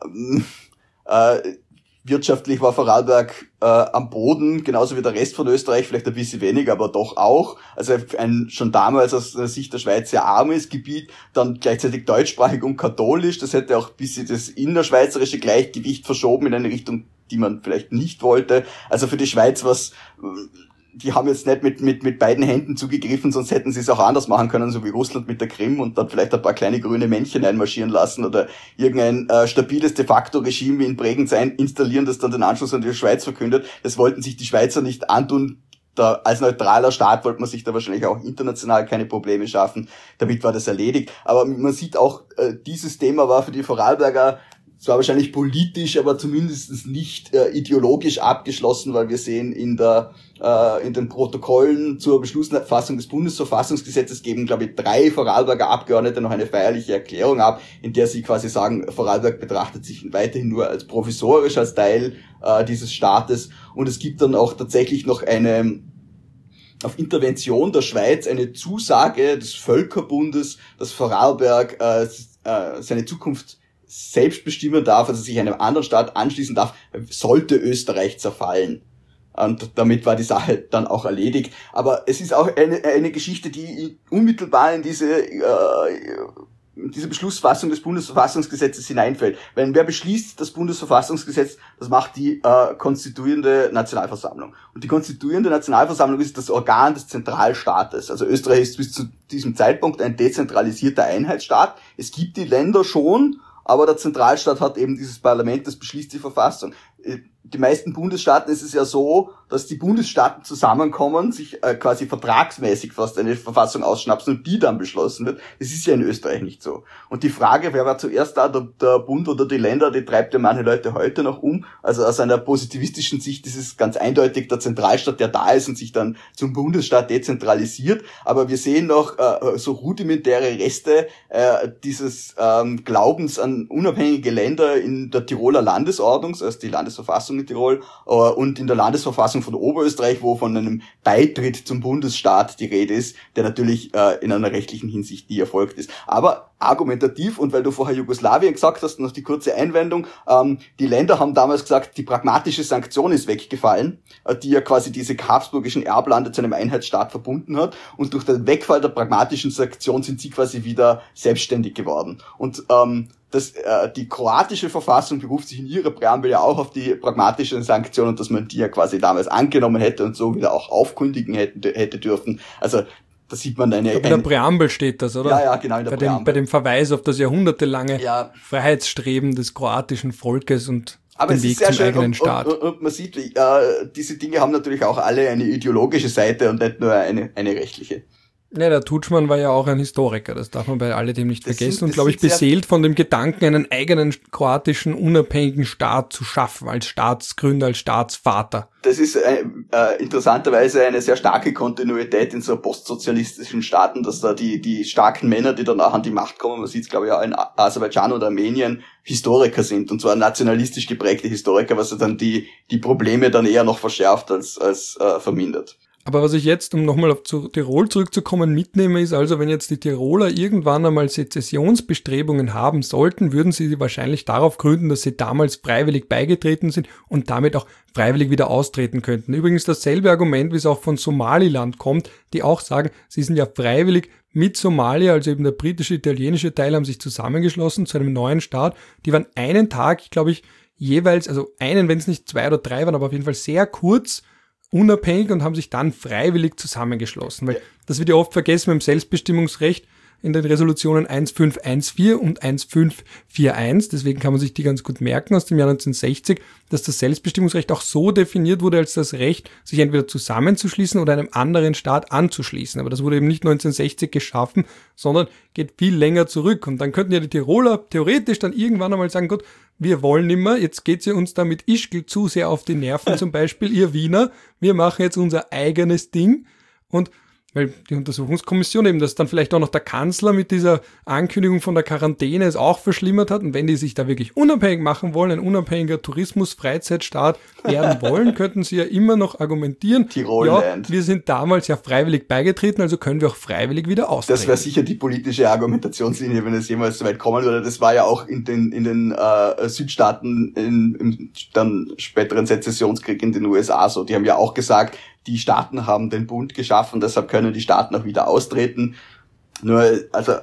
äh, wirtschaftlich war Vorarlberg äh, am Boden, genauso wie der Rest von Österreich, vielleicht ein bisschen weniger, aber doch auch. Also ein schon damals aus der Sicht der Schweiz sehr armes Gebiet, dann gleichzeitig deutschsprachig und katholisch. Das hätte auch ein bisschen das innerschweizerische Gleichgewicht verschoben in eine Richtung, die man vielleicht nicht wollte. Also für die Schweiz was, die haben jetzt nicht mit mit mit beiden Händen zugegriffen, sonst hätten sie es auch anders machen können, so wie Russland mit der Krim, und dann vielleicht ein paar kleine grüne Männchen einmarschieren lassen oder irgendein äh, stabiles de facto Regime in Bregenz ein installieren, das dann den Anschluss an die Schweiz verkündet. Das wollten sich die Schweizer nicht antun. Da, als neutraler Staat wollte man sich da wahrscheinlich auch international keine Probleme schaffen. Damit war das erledigt. Aber man sieht auch, äh, dieses Thema war für die Vorarlberger zwar wahrscheinlich politisch, aber zumindest nicht äh, ideologisch abgeschlossen, weil wir sehen in der äh, in den Protokollen zur Beschlussfassung des Bundesverfassungsgesetzes geben, glaube ich, drei Vorarlberger Abgeordnete noch eine feierliche Erklärung ab, in der sie quasi sagen, Vorarlberg betrachtet sich weiterhin nur als provisorisch, als Teil äh, dieses Staates, und es gibt dann auch tatsächlich noch eine auf Intervention der Schweiz eine Zusage des Völkerbundes, dass Vorarlberg äh, äh, seine Zukunft selbst bestimmen darf, also sich einem anderen Staat anschließen darf, sollte Österreich zerfallen. Und damit war die Sache dann auch erledigt. Aber es ist auch eine, eine Geschichte, die unmittelbar in diese, äh, diese Beschlussfassung des Bundesverfassungsgesetzes hineinfällt. Wenn wer beschließt das Bundesverfassungsgesetz, das macht die äh, konstituierende Nationalversammlung. Und die konstituierende Nationalversammlung ist das Organ des Zentralstaates. Also Österreich ist bis zu diesem Zeitpunkt ein dezentralisierter Einheitsstaat. Es gibt die Länder schon, aber der Zentralstaat hat eben dieses Parlament, das beschließt die Verfassung. Die meisten Bundesstaaten ist es ja so, dass die Bundesstaaten zusammenkommen, sich äh, quasi vertragsmäßig fast eine Verfassung ausschnapsen und die dann beschlossen wird. Das ist ja in Österreich nicht so. Und die Frage, wer war zuerst da, der, der Bund oder die Länder, die treibt ja manche Leute heute noch um. Also aus einer positivistischen Sicht ist es ganz eindeutig der Zentralstaat, der da ist und sich dann zum Bundesstaat dezentralisiert. Aber wir sehen noch äh, so rudimentäre Reste äh, dieses ähm, Glaubens an unabhängige Länder in der Tiroler Landesordnung, also die Landesverfassung in Tirol, äh, und in der Landesverfassung von Oberösterreich, wo von einem Beitritt zum Bundesstaat die Rede ist, der natürlich äh, in einer rechtlichen Hinsicht nie erfolgt ist. Aber argumentativ, und weil du vorher Jugoslawien gesagt hast, noch die kurze Einwendung, ähm, die Länder haben damals gesagt, die pragmatische Sanktion ist weggefallen, äh, die ja quasi diese habsburgischen Erblande zu einem Einheitsstaat verbunden hat, und durch den Wegfall der pragmatischen Sanktion sind sie quasi wieder selbstständig geworden. Und ähm, Das, äh, die kroatische Verfassung beruft sich in ihrer Präambel ja auch auf die pragmatische Sanktion, und dass man die ja quasi damals angenommen hätte und so wieder auch aufkündigen hätte, hätte dürfen. Also da sieht man eine... In der Präambel steht das, oder? Ja, ja, genau, in der bei Präambel. Dem, bei dem Verweis auf das jahrhundertelange ja. Freiheitsstreben des kroatischen Volkes und Aber den es Weg ist sehr zum schön, eigenen und, Staat. Und, und, und man sieht, äh, diese Dinge haben natürlich auch alle eine ideologische Seite und nicht nur eine, eine rechtliche. Ja, der Tutschmann war ja auch ein Historiker, das darf man bei alledem nicht Das vergessen, sind- und glaube ich beseelt von dem Gedanken, einen eigenen kroatischen unabhängigen Staat zu schaffen, als Staatsgründer, als Staatsvater. Das ist äh, äh, interessanterweise eine sehr starke Kontinuität in so postsozialistischen Staaten, dass da die die starken Männer, die danach an die Macht kommen, man sieht es glaube ich auch in Aserbaidschan oder Armenien, Historiker sind, und zwar nationalistisch geprägte Historiker, was dann die die Probleme dann eher noch verschärft als als äh, vermindert. Aber was ich jetzt, um nochmal auf zu Tirol zurückzukommen, mitnehme, ist also, wenn jetzt die Tiroler irgendwann einmal Sezessionsbestrebungen haben sollten, würden sie wahrscheinlich darauf gründen, dass sie damals freiwillig beigetreten sind und damit auch freiwillig wieder austreten könnten. Übrigens dasselbe Argument, wie es auch von Somaliland kommt, die auch sagen, sie sind ja freiwillig mit Somalia, also eben der britische, italienische Teil, haben sich zusammengeschlossen zu einem neuen Staat. Die waren einen Tag, glaube ich, jeweils, also einen, wenn es nicht zwei oder drei waren, aber auf jeden Fall sehr kurz unabhängig und haben sich dann freiwillig zusammengeschlossen. Weil das wird ja oft vergessen mit dem Selbstbestimmungsrecht in den Resolutionen fünfzehn vierzehn und fünfzehn einundvierzig. Deswegen kann man sich die ganz gut merken aus dem Jahr neunzehnhundertsechzig, dass das Selbstbestimmungsrecht auch so definiert wurde als das Recht, sich entweder zusammenzuschließen oder einem anderen Staat anzuschließen. Aber das wurde eben nicht neunzehnhundertsechzig geschaffen, sondern geht viel länger zurück. Und dann könnten ja die Tiroler theoretisch dann irgendwann einmal sagen, Gott, wir wollen nimmer, jetzt geht's ja uns da mit Ischgl zu sehr auf die Nerven, zum Beispiel ihr Wiener, wir machen jetzt unser eigenes Ding und weil die Untersuchungskommission eben, dass dann vielleicht auch noch der Kanzler mit dieser Ankündigung von der Quarantäne es auch verschlimmert hat. Und wenn die sich da wirklich unabhängig machen wollen, ein unabhängiger Tourismus-Freizeitstaat werden wollen, könnten sie ja immer noch argumentieren, Tirolland. Ja, wir sind damals ja freiwillig beigetreten, also können wir auch freiwillig wieder austreten. Das wäre sicher die politische Argumentationslinie, wenn es jemals so weit kommen würde. Das war ja auch in den, in den äh, Südstaaten in, im dann späteren Sezessionskrieg in den U S A so. Die haben ja auch gesagt, die Staaten haben den Bund geschaffen, deshalb können die Staaten auch wieder austreten. Nur, also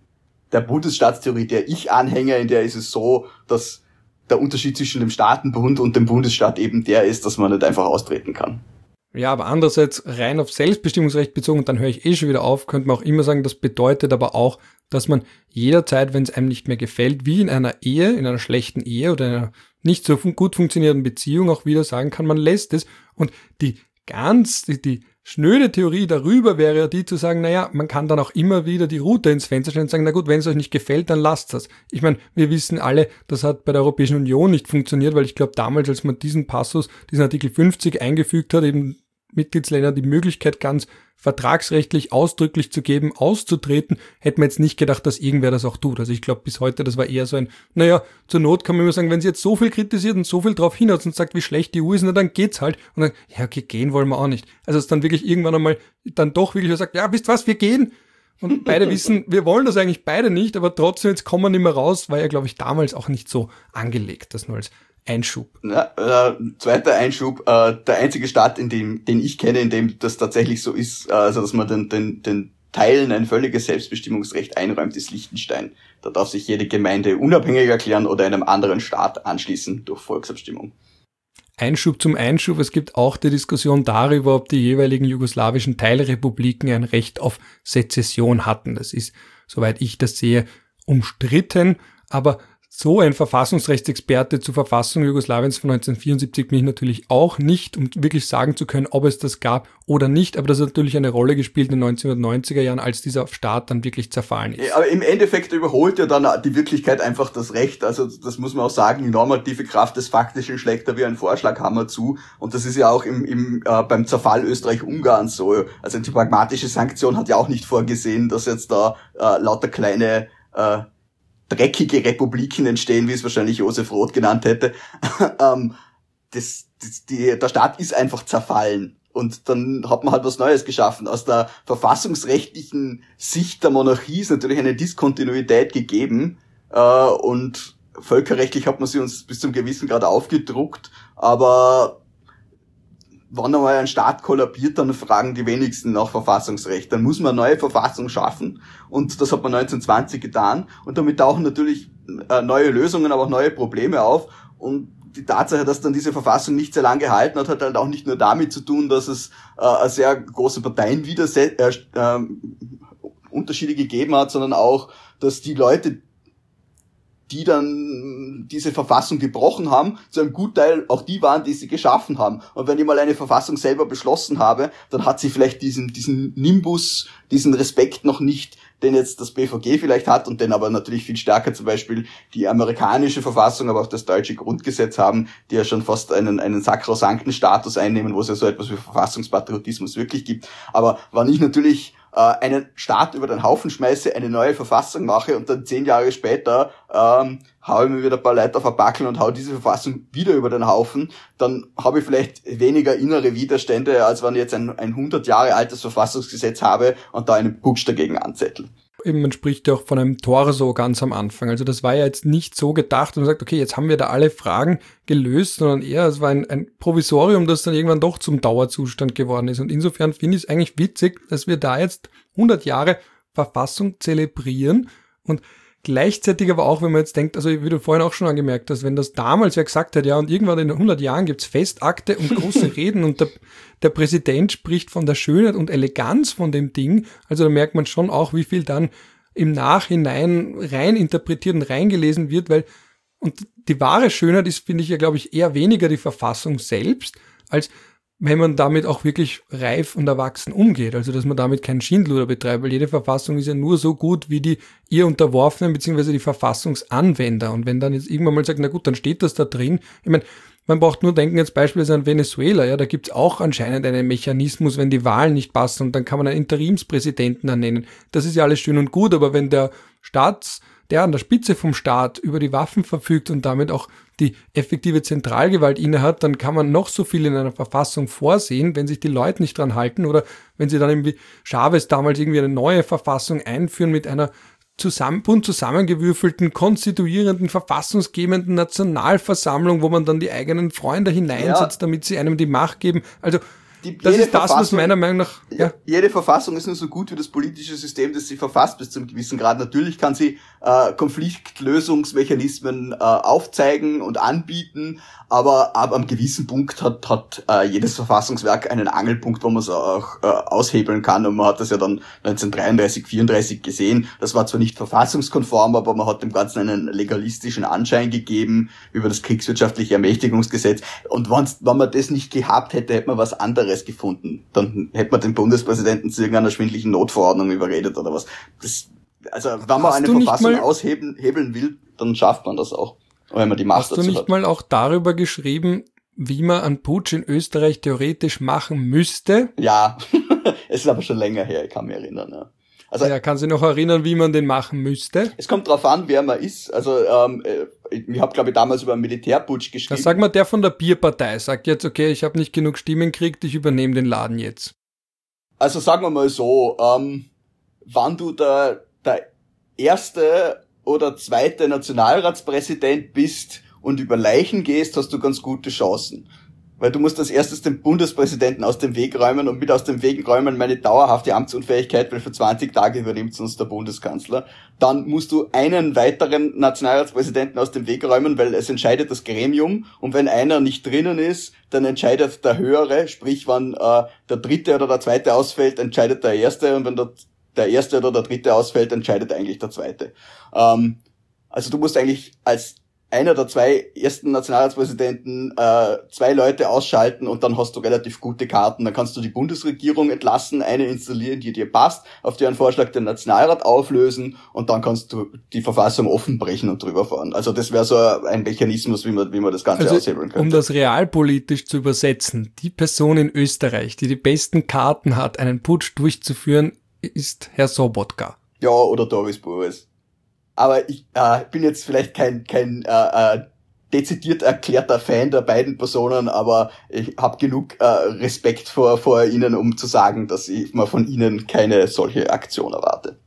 der Bundesstaatstheorie, der ich anhänge, in der ist es so, dass der Unterschied zwischen dem Staatenbund und dem Bundesstaat eben der ist, dass man nicht einfach austreten kann. Ja, aber andererseits rein auf Selbstbestimmungsrecht bezogen, und dann höre ich eh schon wieder auf, könnte man auch immer sagen, das bedeutet aber auch, dass man jederzeit, wenn es einem nicht mehr gefällt, wie in einer Ehe, in einer schlechten Ehe oder in einer nicht so gut funktionierenden Beziehung auch wieder sagen kann, man lässt es. Und die ganz, die, die schnöde Theorie darüber wäre ja die zu sagen, naja, man kann dann auch immer wieder die Rute ins Fenster stellen und sagen, na gut, wenn es euch nicht gefällt, dann lasst es. Ich meine, wir wissen alle, das hat bei der Europäischen Union nicht funktioniert, weil ich glaube damals, als man diesen Passus, diesen Artikel fünfzig eingefügt hat, eben Mitgliedsländern die Möglichkeit ganz vertragsrechtlich ausdrücklich zu geben, auszutreten, hätte man jetzt nicht gedacht, dass irgendwer das auch tut. Also ich glaube bis heute, das war eher so ein, naja, zur Not kann man immer sagen, wenn sie jetzt so viel kritisiert und so viel drauf hinhaut und sagt, wie schlecht die E U ist, na dann geht's halt. Und dann, ja okay, gehen wollen wir auch nicht. Also es dann wirklich irgendwann einmal dann doch wirklich sagt, ja, wisst was, wir gehen. Und beide wissen, wir wollen das eigentlich beide nicht, aber trotzdem jetzt kommen wir nicht mehr raus, war ja, glaube ich, damals auch nicht so angelegt, das nur als Einschub. Ja, äh, zweiter Einschub, äh, der einzige Staat, in dem, den ich kenne, in dem das tatsächlich so ist, äh, also dass man den, den, den Teilen ein völliges Selbstbestimmungsrecht einräumt, ist Liechtenstein. Da darf sich jede Gemeinde unabhängig erklären oder einem anderen Staat anschließen durch Volksabstimmung. Einschub zum Einschub, es gibt auch die Diskussion darüber, ob die jeweiligen jugoslawischen Teilrepubliken ein Recht auf Sezession hatten. Das ist, soweit ich das sehe, umstritten, aber so ein Verfassungsrechtsexperte zur Verfassung Jugoslawiens von neunzehnhundertvierundsiebzig bin ich natürlich auch nicht, um wirklich sagen zu können, ob es das gab oder nicht, aber das hat natürlich eine Rolle gespielt in den neunzehnhundertneunziger Jahren, als dieser Staat dann wirklich zerfallen ist. Ja, aber im Endeffekt überholt ja dann die Wirklichkeit einfach das Recht, also das muss man auch sagen, die normative Kraft des Faktischen schlägt da wie ein Vorschlaghammer zu und das ist ja auch im, im äh, beim Zerfall Österreich-Ungarn so, also die pragmatische Sanktion hat ja auch nicht vorgesehen, dass jetzt da äh, lauter kleine äh, dreckige Republiken entstehen, wie es wahrscheinlich Josef Roth genannt hätte. ähm, das, das, die, der Staat ist einfach zerfallen. Und dann hat man halt was Neues geschaffen. Aus der verfassungsrechtlichen Sicht der Monarchie ist natürlich eine Diskontinuität gegeben. Äh, und völkerrechtlich hat man sie uns bis zum gewissen Grad aufgedruckt. Aber wenn einmal ein Staat kollabiert, dann fragen die wenigsten nach Verfassungsrecht. Dann muss man eine neue Verfassung schaffen. Und das hat man neunzehnhundertzwanzig getan. Und damit tauchen natürlich äh, neue Lösungen, aber auch neue Probleme auf. Und die Tatsache, dass dann diese Verfassung nicht sehr lange gehalten hat, hat halt auch nicht nur damit zu tun, dass es äh, eine sehr große Parteienwiderse- äh, äh, Unterschiede gegeben hat, sondern auch, dass die Leute, die dann diese Verfassung gebrochen haben, zu einem Gutteil auch die waren, die sie geschaffen haben. Und wenn ich mal eine Verfassung selber beschlossen habe, dann hat sie vielleicht diesen diesen Nimbus, diesen Respekt noch nicht, den jetzt das B V G vielleicht hat und den aber natürlich viel stärker zum Beispiel die amerikanische Verfassung, aber auch das deutsche Grundgesetz haben, die ja schon fast einen einen sakrosankten Status einnehmen, wo es ja so etwas wie Verfassungspatriotismus wirklich gibt. Aber wenn ich natürlich einen Staat über den Haufen schmeiße, eine neue Verfassung mache und dann zehn Jahre später ähm, haue ich mir wieder ein paar Leute auf den Backel und hau diese Verfassung wieder über den Haufen, dann habe ich vielleicht weniger innere Widerstände, als wenn ich jetzt ein, ein hundert Jahre altes Verfassungsgesetz habe und da einen Putsch dagegen anzettel. Eben, man spricht ja auch von einem Torso ganz am Anfang. Also das war ja jetzt nicht so gedacht und man sagt, okay, jetzt haben wir da alle Fragen gelöst, sondern eher, es war ein, ein Provisorium, das dann irgendwann doch zum Dauerzustand geworden ist. Und insofern finde ich es eigentlich witzig, dass wir da jetzt hundert Jahre Verfassung zelebrieren und gleichzeitig aber auch, wenn man jetzt denkt, also wie du vorhin auch schon angemerkt hast, wenn das damals wer gesagt hat, ja und irgendwann in hundert Jahren gibt's Festakte und große Reden und der, der Präsident spricht von der Schönheit und Eleganz von dem Ding, also da merkt man schon auch, wie viel dann im Nachhinein rein interpretiert und reingelesen wird, weil und die wahre Schönheit ist, finde ich ja, glaube ich, eher weniger die Verfassung selbst, als wenn man damit auch wirklich reif und erwachsen umgeht, also dass man damit keinen Schindluder betreibt, weil jede Verfassung ist ja nur so gut wie die ihr Unterworfenen beziehungsweise die Verfassungsanwender. Und wenn dann jetzt irgendwann mal sagt, na gut, dann steht das da drin. Ich meine, man braucht nur denken jetzt beispielsweise an Venezuela, ja, da gibt's auch anscheinend einen Mechanismus, wenn die Wahlen nicht passen und dann kann man einen Interimspräsidenten ernennen. Das ist ja alles schön und gut, aber wenn der Staats, der an der Spitze vom Staat über die Waffen verfügt und damit auch die effektive Zentralgewalt innehat, dann kann man noch so viel in einer Verfassung vorsehen, wenn sich die Leute nicht dran halten oder wenn sie dann irgendwie Chavez damals irgendwie eine neue Verfassung einführen mit einer zusammen, bunt zusammengewürfelten, konstituierenden, verfassungsgebenden Nationalversammlung, wo man dann die eigenen Freunde hineinsetzt, ja, damit sie einem die Macht geben. Also Die, das ist das, was meiner Meinung nach... Ja. Jede Verfassung ist nur so gut wie das politische System, das sie verfasst bis zu einem gewissen Grad. Natürlich kann sie äh, Konfliktlösungsmechanismen äh, aufzeigen und anbieten, aber ab einem gewissen Punkt hat hat äh, jedes Verfassungswerk einen Angelpunkt, wo man es auch äh, aushebeln kann. Und man hat das ja dann neunzehnhundertdreiunddreißig, vierunddreißig gesehen. Das war zwar nicht verfassungskonform, aber man hat dem Ganzen einen legalistischen Anschein gegeben über das kriegswirtschaftliche Ermächtigungsgesetz. Und wenn's, wenn man das nicht gehabt hätte, hätte man was anderes gefunden. Dann hätte man den Bundespräsidenten zu irgendeiner schwindlichen Notverordnung überredet oder was. Das, also wenn man Hast eine Verfassung aushebeln hebeln will, dann schafft man das auch, wenn man die Macht dazu hat. Hast du nicht mal auch darüber geschrieben, wie man einen Putsch in Österreich theoretisch machen müsste? Ja, es ist aber schon länger her, ich kann mich erinnern. Ja. Also, ja, kann sich noch erinnern, wie man den machen müsste? Es kommt drauf an, wer man ist. Also ähm, ich habe, glaube ich, damals über einen Militärputsch geschrieben. Das sag mal, der von der Bierpartei sagt jetzt, okay, ich habe nicht genug Stimmen gekriegt, ich übernehme den Laden jetzt. Also sagen wir mal so, ähm, wann du der, der erste oder zweite Nationalratspräsident bist und über Leichen gehst, hast du ganz gute Chancen. Weil du musst als erstes den Bundespräsidenten aus dem Weg räumen und mit aus dem Weg räumen meine dauerhafte Amtsunfähigkeit, weil für zwanzig Tage übernimmt uns der Bundeskanzler. Dann musst du einen weiteren Nationalratspräsidenten aus dem Weg räumen, weil es entscheidet das Gremium und wenn einer nicht drinnen ist, dann entscheidet der Höhere, sprich wenn äh, der dritte oder der zweite ausfällt, entscheidet der erste und wenn der, der erste oder der dritte ausfällt, entscheidet eigentlich der zweite. Ähm, also du musst eigentlich als einer der zwei ersten Nationalratspräsidenten äh, zwei Leute ausschalten und dann hast du relativ gute Karten. Dann kannst du die Bundesregierung entlassen, eine installieren, die dir passt, auf deren Vorschlag den Nationalrat auflösen und dann kannst du die Verfassung offen brechen und drüber fahren. Also das wäre so ein Mechanismus, wie man wie man das Ganze also, aushebeln könnte. Um das realpolitisch zu übersetzen, die Person in Österreich, die die besten Karten hat, einen Putsch durchzuführen, ist Herr Sobotka. Ja, oder Doris Burwes. Aber ich äh, bin jetzt vielleicht kein kein äh, äh, dezidiert erklärter Fan der beiden Personen, aber ich habe genug äh, Respekt vor vor ihnen, um zu sagen, dass ich mal von ihnen keine solche Aktion erwarte.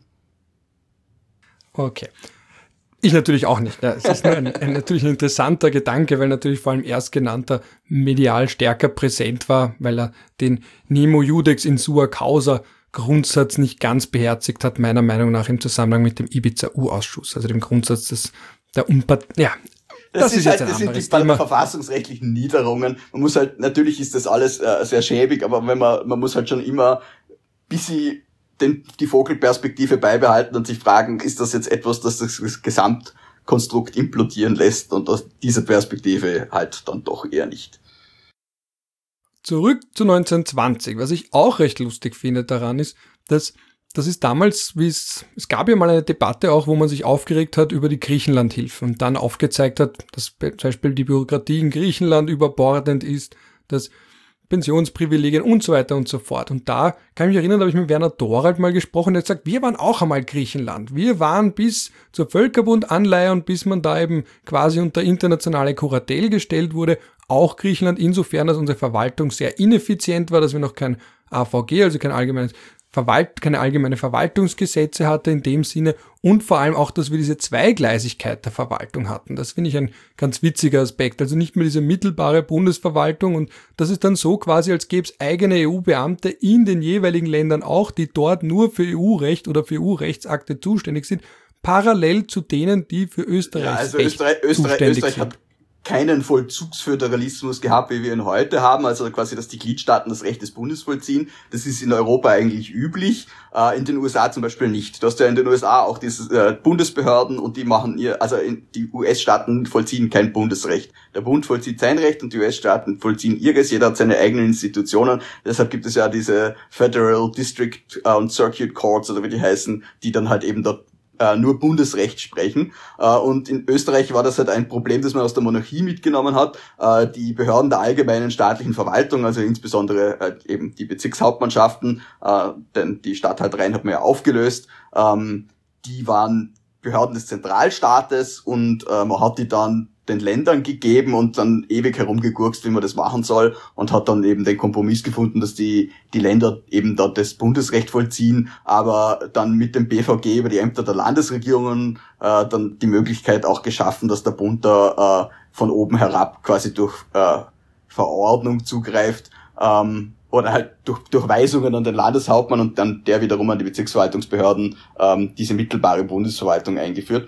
Okay. Ich natürlich auch nicht. Ja, es ist nur ein, ein, natürlich ein interessanter Gedanke, weil natürlich vor allem Erstgenannter medial stärker präsent war, weil er den Nemo Judex in sua causa Grundsatz nicht ganz beherzigt hat, meiner Meinung nach im Zusammenhang mit dem Ibiza-U-Ausschuss, also dem Grundsatz des der Unpart... Ja, das, das ist, ist jetzt halt, ein das sind die Thema. Verfassungsrechtlichen Niederungen. Man muss halt, natürlich ist das alles äh, sehr schäbig, aber wenn man man muss halt schon immer bisschen den, die Vogelperspektive beibehalten und sich fragen, ist das jetzt etwas, das das, das Gesamtkonstrukt implodieren lässt und aus dieser Perspektive halt dann doch eher nicht. Zurück zu neunzehnhundertzwanzig. Was ich auch recht lustig finde daran ist, dass das ist damals, wie es, es gab ja mal eine Debatte auch, wo man sich aufgeregt hat über die Griechenlandhilfe und dann aufgezeigt hat, dass zum Beispiel die Bürokratie in Griechenland überbordend ist, dass Pensionsprivilegien und so weiter und so fort. Und da kann ich mich erinnern, da habe ich mit Werner Dorald mal gesprochen, der hat gesagt, wir waren auch einmal Griechenland. Wir waren bis zur Völkerbundanleihe und bis man da eben quasi unter internationale Kuratel gestellt wurde, auch Griechenland, insofern, dass unsere Verwaltung sehr ineffizient war, dass wir noch kein A V G, also kein allgemeines Verwalt, keine allgemeine Verwaltungsgesetze hatte in dem Sinne und vor allem auch, dass wir diese Zweigleisigkeit der Verwaltung hatten. Das finde ich ein ganz witziger Aspekt. Also nicht mehr diese mittelbare Bundesverwaltung und das ist dann so quasi, als gäbe es eigene E U-Beamte in den jeweiligen Ländern auch, die dort nur für E U-Recht oder für E U-Rechtsakte zuständig sind, parallel zu denen, die für Österreichs ja, also Recht Österreich, Österreich, zuständig Österreich sind. Hat keinen Vollzugsföderalismus gehabt, wie wir ihn heute haben, also quasi, dass die Gliedstaaten das Recht des Bundes vollziehen. Das ist in Europa eigentlich üblich, äh, in den U S A zum Beispiel nicht. Du hast ja in den U S A auch diese äh, Bundesbehörden und die machen ihr, also in, die U S-Staaten vollziehen kein Bundesrecht. Der Bund vollzieht sein Recht und die U S-Staaten vollziehen ihres. Jeder hat seine eigenen Institutionen. Deshalb gibt es ja diese Federal District äh, und Circuit Courts oder wie die heißen, die dann halt eben dort nur Bundesrecht sprechen. Und in Österreich war das halt ein Problem, das man aus der Monarchie mitgenommen hat. Die Behörden der allgemeinen staatlichen Verwaltung, also insbesondere eben die Bezirkshauptmannschaften, denn die Statthaltereien hat man ja aufgelöst, die waren Behörden des Zentralstaates und man hat die dann den Ländern gegeben und dann ewig herumgegurkst, wie man das machen soll, und hat dann eben den Kompromiss gefunden, dass die die Länder eben da das Bundesrecht vollziehen, aber dann mit dem B V G über die Ämter der Landesregierungen äh, dann die Möglichkeit auch geschaffen, dass der Bund da äh, von oben herab quasi durch äh, Verordnung zugreift, ähm, oder halt durch, durch Weisungen an den Landeshauptmann und dann der wiederum an die Bezirksverwaltungsbehörden ähm, diese mittelbare Bundesverwaltung eingeführt.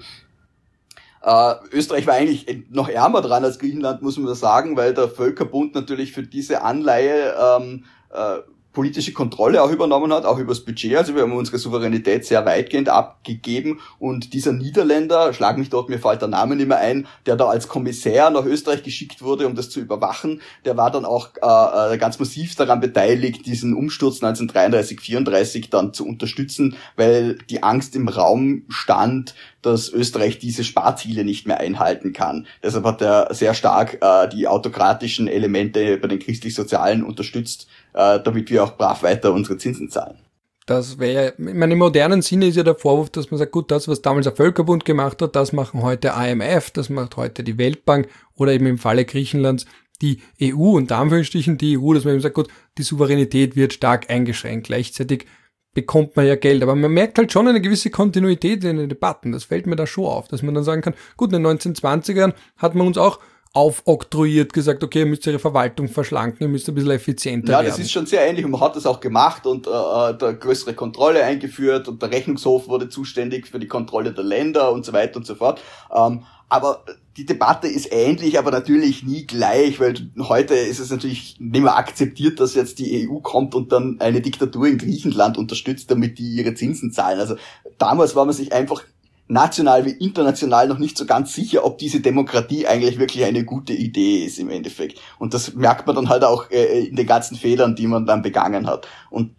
Äh, Österreich war eigentlich noch ärmer dran als Griechenland, muss man das sagen, weil der Völkerbund natürlich für diese Anleihe ähm, äh, politische Kontrolle auch übernommen hat, auch übers Budget. Also wir haben unsere Souveränität sehr weitgehend abgegeben und dieser Niederländer, schlag mich dort, mir fällt der Name nicht mehr ein, der da als Kommissär nach Österreich geschickt wurde, um das zu überwachen, der war dann auch äh, ganz massiv daran beteiligt, diesen Umsturz neunzehnhundertdreiunddreißig vierunddreißig dann zu unterstützen, weil die Angst im Raum stand, dass Österreich diese Sparziele nicht mehr einhalten kann. Deshalb hat er sehr stark äh, die autokratischen Elemente bei den Christlich-Sozialen unterstützt, äh, damit wir auch brav weiter unsere Zinsen zahlen. Das wäre, ich meine, im modernen Sinne ist ja der Vorwurf, dass man sagt, gut, das, was damals der Völkerbund gemacht hat, das machen heute I M F, das macht heute die Weltbank oder eben im Falle Griechenlands die E U, und Anführungsstrichen die E U, dass man eben sagt, gut, die Souveränität wird stark eingeschränkt. Gleichzeitig bekommt man ja Geld. Aber man merkt halt schon eine gewisse Kontinuität in den Debatten. Das fällt mir da schon auf, dass man dann sagen kann, gut, in den neunzehnhundertzwanzigern hat man uns auch aufoktroyiert, gesagt, okay, ihr müsst eure Verwaltung verschlanken, ihr müsst ein bisschen effizienter ja, werden. Ja, das ist schon sehr ähnlich und man hat das auch gemacht und äh, da größere Kontrolle eingeführt und der Rechnungshof wurde zuständig für die Kontrolle der Länder und so weiter und so fort. Ähm, aber die Debatte ist ähnlich, aber natürlich nie gleich, weil heute ist es natürlich nicht mehr akzeptiert, dass jetzt die E U kommt und dann eine Diktatur in Griechenland unterstützt, damit die ihre Zinsen zahlen. Also damals war man sich einfach national wie international noch nicht so ganz sicher, ob diese Demokratie eigentlich wirklich eine gute Idee ist im Endeffekt. Und das merkt man dann halt auch äh, in den ganzen Fehlern, die man dann begangen hat. Und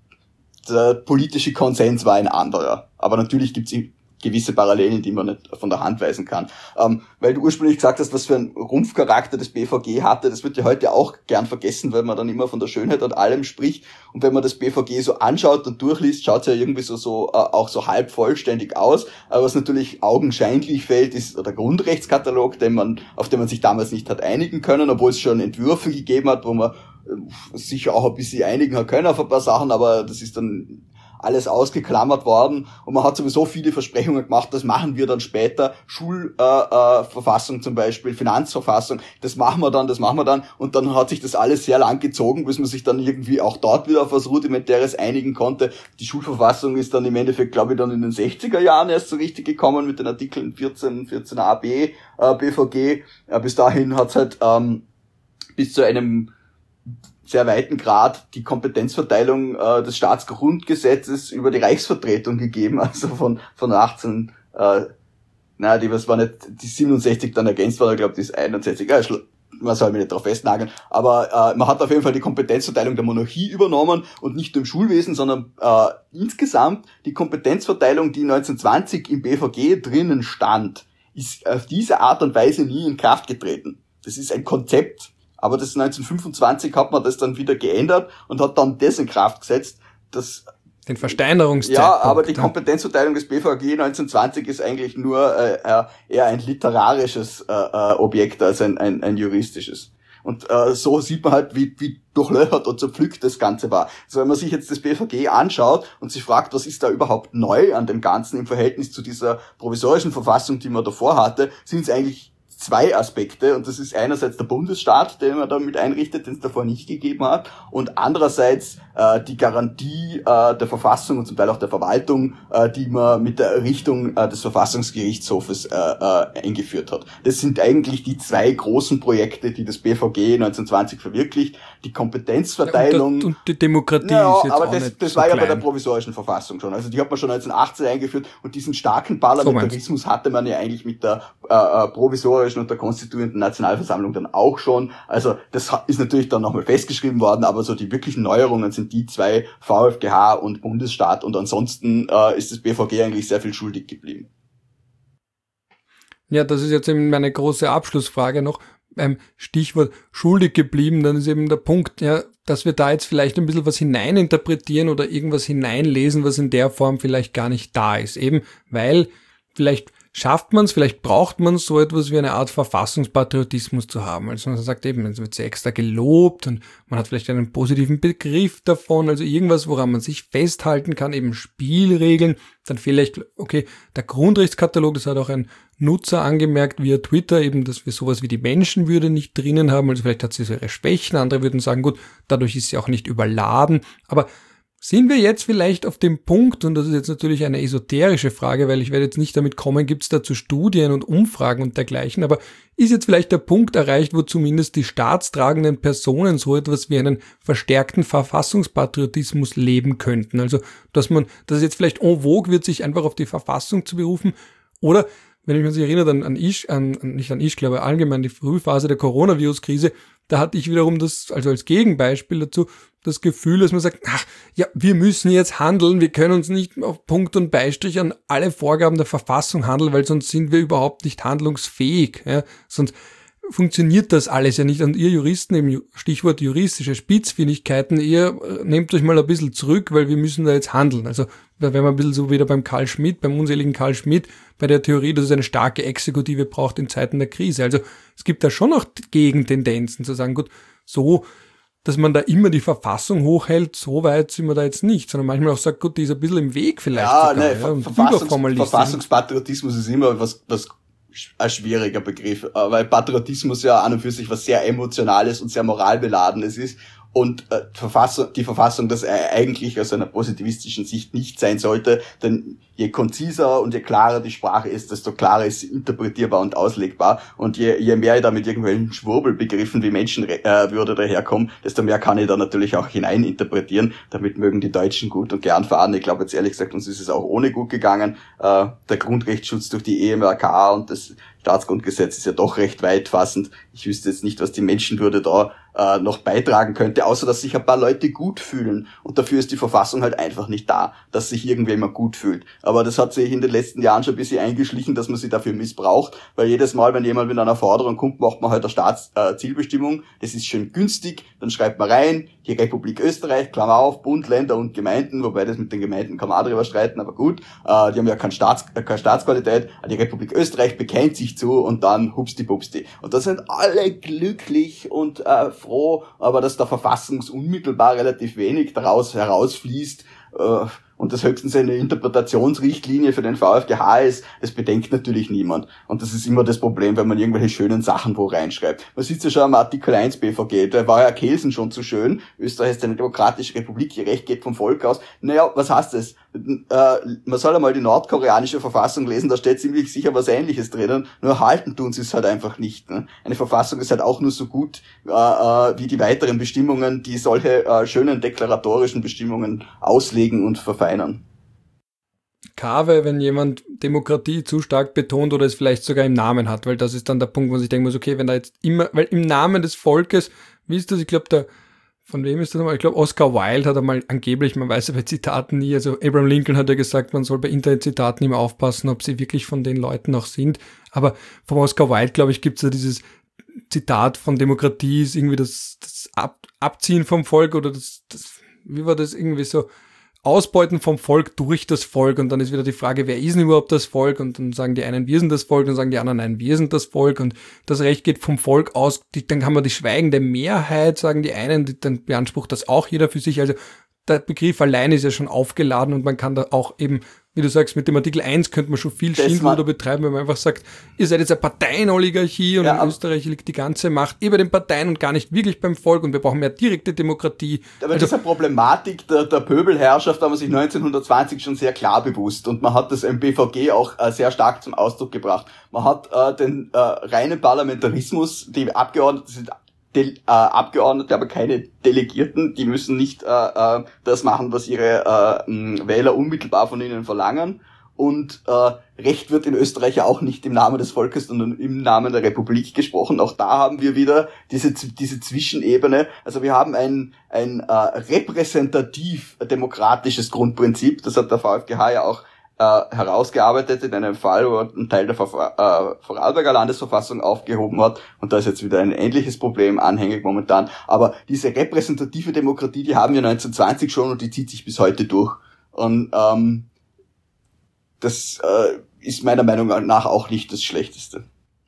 der politische Konsens war ein anderer. Aber natürlich gibt's gewisse Parallelen, die man nicht von der Hand weisen kann. Ähm, weil du ursprünglich gesagt hast, was für einen Rumpfcharakter das B V G hatte, das wird ja heute auch gern vergessen, weil man dann immer von der Schönheit und allem spricht. Und wenn man das B V G so anschaut und durchliest, schaut es ja irgendwie so, so äh, auch so halb vollständig aus. Aber was natürlich augenscheinlich fällt, ist der Grundrechtskatalog, den man, auf den man sich damals nicht hat einigen können, obwohl es schon Entwürfe gegeben hat, wo man äh, sich auch ein bisschen einigen hat können auf ein paar Sachen, aber das ist dann alles ausgeklammert worden und man hat sowieso viele Versprechungen gemacht, das machen wir dann später, Schulverfassung äh, äh, zum Beispiel, Finanzverfassung, das machen wir dann, das machen wir dann und dann hat sich das alles sehr lang gezogen, bis man sich dann irgendwie auch dort wieder auf was Rudimentäres einigen konnte. Die Schulverfassung ist dann im Endeffekt, glaube ich, dann in den sechziger Jahren erst so richtig gekommen mit den Artikeln vierzehn, vierzehn a b äh, B V G. Äh, bis dahin hat es halt ähm, bis zu einem sehr weiten Grad die Kompetenzverteilung äh, des Staatsgrundgesetzes über die Reichsvertretung gegeben, also von von achtzehn, äh, naja, die was war nicht, die siebenundsechzig dann ergänzt worden, ich glaube, die ist einundsechzig, ja, man soll mich nicht drauf festnageln, aber äh, man hat auf jeden Fall die Kompetenzverteilung der Monarchie übernommen und nicht nur im Schulwesen, sondern äh, insgesamt die Kompetenzverteilung, die neunzehnhundertzwanzig im B V G drinnen stand, ist auf diese Art und Weise nie in Kraft getreten. Das ist ein Konzept. Aber das neunzehnhundertfünfundzwanzig hat man das dann wieder geändert und hat dann das in Kraft gesetzt, dass den Versteinerungszeitpunkt. Ja, aber die Kompetenzverteilung des B V G neunzehnhundertzwanzig ist eigentlich nur äh, eher ein literarisches äh, Objekt als ein, ein, ein juristisches. Und äh, so sieht man halt, wie, wie durchlöchert und zerpflückt das Ganze war. Also wenn man sich jetzt das B V G anschaut und sich fragt, was ist da überhaupt neu an dem Ganzen im Verhältnis zu dieser provisorischen Verfassung, die man davor hatte, sind es eigentlich zwei Aspekte, und das ist einerseits der Bundesstaat, den man da mit einrichtet, den es davor nicht gegeben hat, und andererseits äh, die Garantie äh, der Verfassung und zum Teil auch der Verwaltung, äh, die man mit der Errichtung äh, des Verfassungsgerichtshofes äh, äh, eingeführt hat. Das sind eigentlich die zwei großen Projekte, die das B V G neunzehnhundertzwanzig verwirklicht. Die Kompetenzverteilung... Ja, und, und die Demokratie ja, ist jetzt aber auch das, nicht das so war klein. Ja bei der provisorischen Verfassung schon. Also die hat man schon neunzehnhundertachtzehn eingeführt, und diesen starken Parlamentarismus so hatte man ja eigentlich mit der äh, provisorischen und der konstituierenden Nationalversammlung dann auch schon. Also das ist natürlich dann nochmal festgeschrieben worden, aber so die wirklichen Neuerungen sind die zwei, VfGH und Bundesstaat, und ansonsten äh, ist das B V G eigentlich sehr viel schuldig geblieben. Ja, das ist jetzt eben meine große Abschlussfrage noch. Beim Stichwort schuldig geblieben, dann ist eben der Punkt, ja, dass wir da jetzt vielleicht ein bisschen was hineininterpretieren oder irgendwas hineinlesen, was in der Form vielleicht gar nicht da ist. Eben weil vielleicht schafft man es, vielleicht braucht man so etwas wie eine Art Verfassungspatriotismus zu haben. Also man sagt eben, es wird sehr extra gelobt und man hat vielleicht einen positiven Begriff davon, also irgendwas, woran man sich festhalten kann, eben Spielregeln, dann vielleicht, okay, der Grundrechtskatalog, das hat auch ein Nutzer angemerkt via Twitter, eben, dass wir sowas wie die Menschenwürde nicht drinnen haben, also vielleicht hat sie so ihre Schwächen, andere würden sagen, gut, dadurch ist sie auch nicht überladen, aber sind wir jetzt vielleicht auf dem Punkt, und das ist jetzt natürlich eine esoterische Frage, weil ich werde jetzt nicht damit kommen, gibt es dazu Studien und Umfragen und dergleichen, aber ist jetzt vielleicht der Punkt erreicht, wo zumindest die staatstragenden Personen so etwas wie einen verstärkten Verfassungspatriotismus leben könnten? Also, dass man, dass es jetzt vielleicht en vogue wird, sich einfach auf die Verfassung zu berufen, oder wenn ich mich erinnere an, an Isch, an, nicht an Isch, glaube allgemein die Frühphase der Coronavirus-Krise, da hatte ich wiederum das, also als Gegenbeispiel dazu, das Gefühl, dass man sagt, ach, ja, wir müssen jetzt handeln, wir können uns nicht auf Punkt und Beistrich an alle Vorgaben der Verfassung handeln, weil sonst sind wir überhaupt nicht handlungsfähig, ja, sonst funktioniert das alles ja nicht. Und ihr Juristen, eben Stichwort juristische Spitzfindigkeiten, ihr nehmt euch mal ein bisschen zurück, weil wir müssen da jetzt handeln. Also da wären wir ein bisschen so wieder beim Carl Schmitt, beim unseligen Carl Schmitt, bei der Theorie, dass es eine starke Exekutive braucht in Zeiten der Krise. Also es gibt da schon noch Gegentendenzen zu sagen, gut, so, dass man da immer die Verfassung hochhält, so weit sind wir da jetzt nicht, sondern manchmal auch sagt, gut, die ist ein bisschen im Weg vielleicht ja, sogar. Nee, ja, und Verfassungs- Verfassungspatriotismus ist immer was, was ein schwieriger Begriff, weil Patriotismus ja an und für sich was sehr Emotionales und sehr moralbeladenes ist. Und äh, Verfassung, die Verfassung das eigentlich aus einer positivistischen Sicht nicht sein sollte, denn je konziser und je klarer die Sprache ist, desto klarer ist sie interpretierbar und auslegbar. Und je, je mehr ich da mit irgendwelchen Schwurbelbegriffen wie Menschenwürde daherkomme, desto mehr kann ich da natürlich auch hineininterpretieren. Damit mögen die Deutschen gut und gern fahren. Ich glaube jetzt ehrlich gesagt, uns ist es auch ohne gut gegangen. Äh, der Grundrechtsschutz durch die E M R K und das Staatsgrundgesetz ist ja doch recht weitfassend. Ich wüsste jetzt nicht, was die Menschenwürde da äh, noch beitragen könnte, außer dass sich ein paar Leute gut fühlen. Und dafür ist die Verfassung halt einfach nicht da, dass sich irgendjemand gut fühlt. Aber das hat sich in den letzten Jahren schon ein bisschen eingeschlichen, dass man sie dafür missbraucht, weil jedes Mal, wenn jemand mit einer Forderung kommt, macht man halt eine Staatszielbestimmung. Äh, das ist schön günstig, dann schreibt man rein, die Republik Österreich, Klammer auf, Bund, Länder und Gemeinden, wobei das mit den Gemeinden kann man auch drüber streiten, aber gut, äh, die haben ja keine, Staats, äh, keine Staatsqualität, die Republik Österreich bekennt sich zu und dann hupsti-pupsti. Und da sind alle glücklich und äh, froh, aber dass da verfassungsunmittelbar relativ wenig daraus herausfließt, äh, und das höchstens eine Interpretationsrichtlinie für den VfGH ist, das bedenkt natürlich niemand. Und das ist immer das Problem, wenn man irgendwelche schönen Sachen wo reinschreibt. Man sieht ja schon am Artikel eins B V G, da war ja Kelsen schon zu schön. Österreich ist eine demokratische Republik, ihr Recht geht vom Volk aus. Naja, was heißt das? Äh, man soll einmal die nordkoreanische Verfassung lesen, da steht ziemlich sicher was Ähnliches drinnen, nur halten tun sie es halt einfach nicht. Ne? Eine Verfassung ist halt auch nur so gut äh, äh, wie die weiteren Bestimmungen, die solche äh, schönen deklaratorischen Bestimmungen auslegen und verfeinern. Kave, wenn jemand Demokratie zu stark betont oder es vielleicht sogar im Namen hat, weil das ist dann der Punkt, wo ich denken muss, okay, wenn da jetzt immer, weil im Namen des Volkes, wie ist das, ich glaube, der, von wem ist das nochmal? Ich glaube, Oscar Wilde hat einmal angeblich, man weiß ja bei Zitaten nie, also Abraham Lincoln hat ja gesagt, man soll bei Internetzitaten immer aufpassen, ob sie wirklich von den Leuten auch sind, aber vom Oscar Wilde, glaube ich, gibt es ja dieses Zitat von Demokratie, ist irgendwie das, das Ab, Abziehen vom Volk oder das, das, wie war das irgendwie so, Ausbeuten vom Volk durch das Volk, und dann ist wieder die Frage, wer ist denn überhaupt das Volk, und dann sagen die einen, wir sind das Volk, dann sagen die anderen, nein, wir sind das Volk, und das Recht geht vom Volk aus, die, dann haben wir die schweigende Mehrheit, sagen die einen, die, dann beansprucht das auch jeder für sich, also der Begriff allein ist ja schon aufgeladen und man kann da auch eben, wie du sagst, mit dem Artikel eins könnte man schon viel Schindluder betreiben, wenn man einfach sagt, ihr seid jetzt eine Parteienoligarchie und ja, in Österreich liegt die ganze Macht eh bei den Parteien und gar nicht wirklich beim Volk und wir brauchen mehr direkte Demokratie. Aber also, diese Problematik der, der Pöbelherrschaft war man sich neunzehnhundertzwanzig schon sehr klar bewusst und man hat das im B V G auch äh, sehr stark zum Ausdruck gebracht. Man hat äh, den äh, reinen Parlamentarismus, die Abgeordneten sind De- äh, Abgeordnete, aber keine Delegierten, die müssen nicht äh, äh, das machen, was ihre äh, m, Wähler unmittelbar von ihnen verlangen. Und äh, Recht wird in Österreich ja auch nicht im Namen des Volkes, sondern im Namen der Republik gesprochen. Auch da haben wir wieder diese diese Zwischenebene. Also wir haben ein ein äh, repräsentativ demokratisches Grundprinzip. Das hat der VfGH ja auch Äh, herausgearbeitet in einem Fall, wo er einen Teil der Verfa- äh, Vorarlberger Landesverfassung aufgehoben hat und da ist jetzt wieder ein ähnliches Problem anhängig momentan, aber diese repräsentative Demokratie, die haben wir neunzehnhundertzwanzig schon und die zieht sich bis heute durch und ähm, das äh, ist meiner Meinung nach auch nicht das Schlechteste.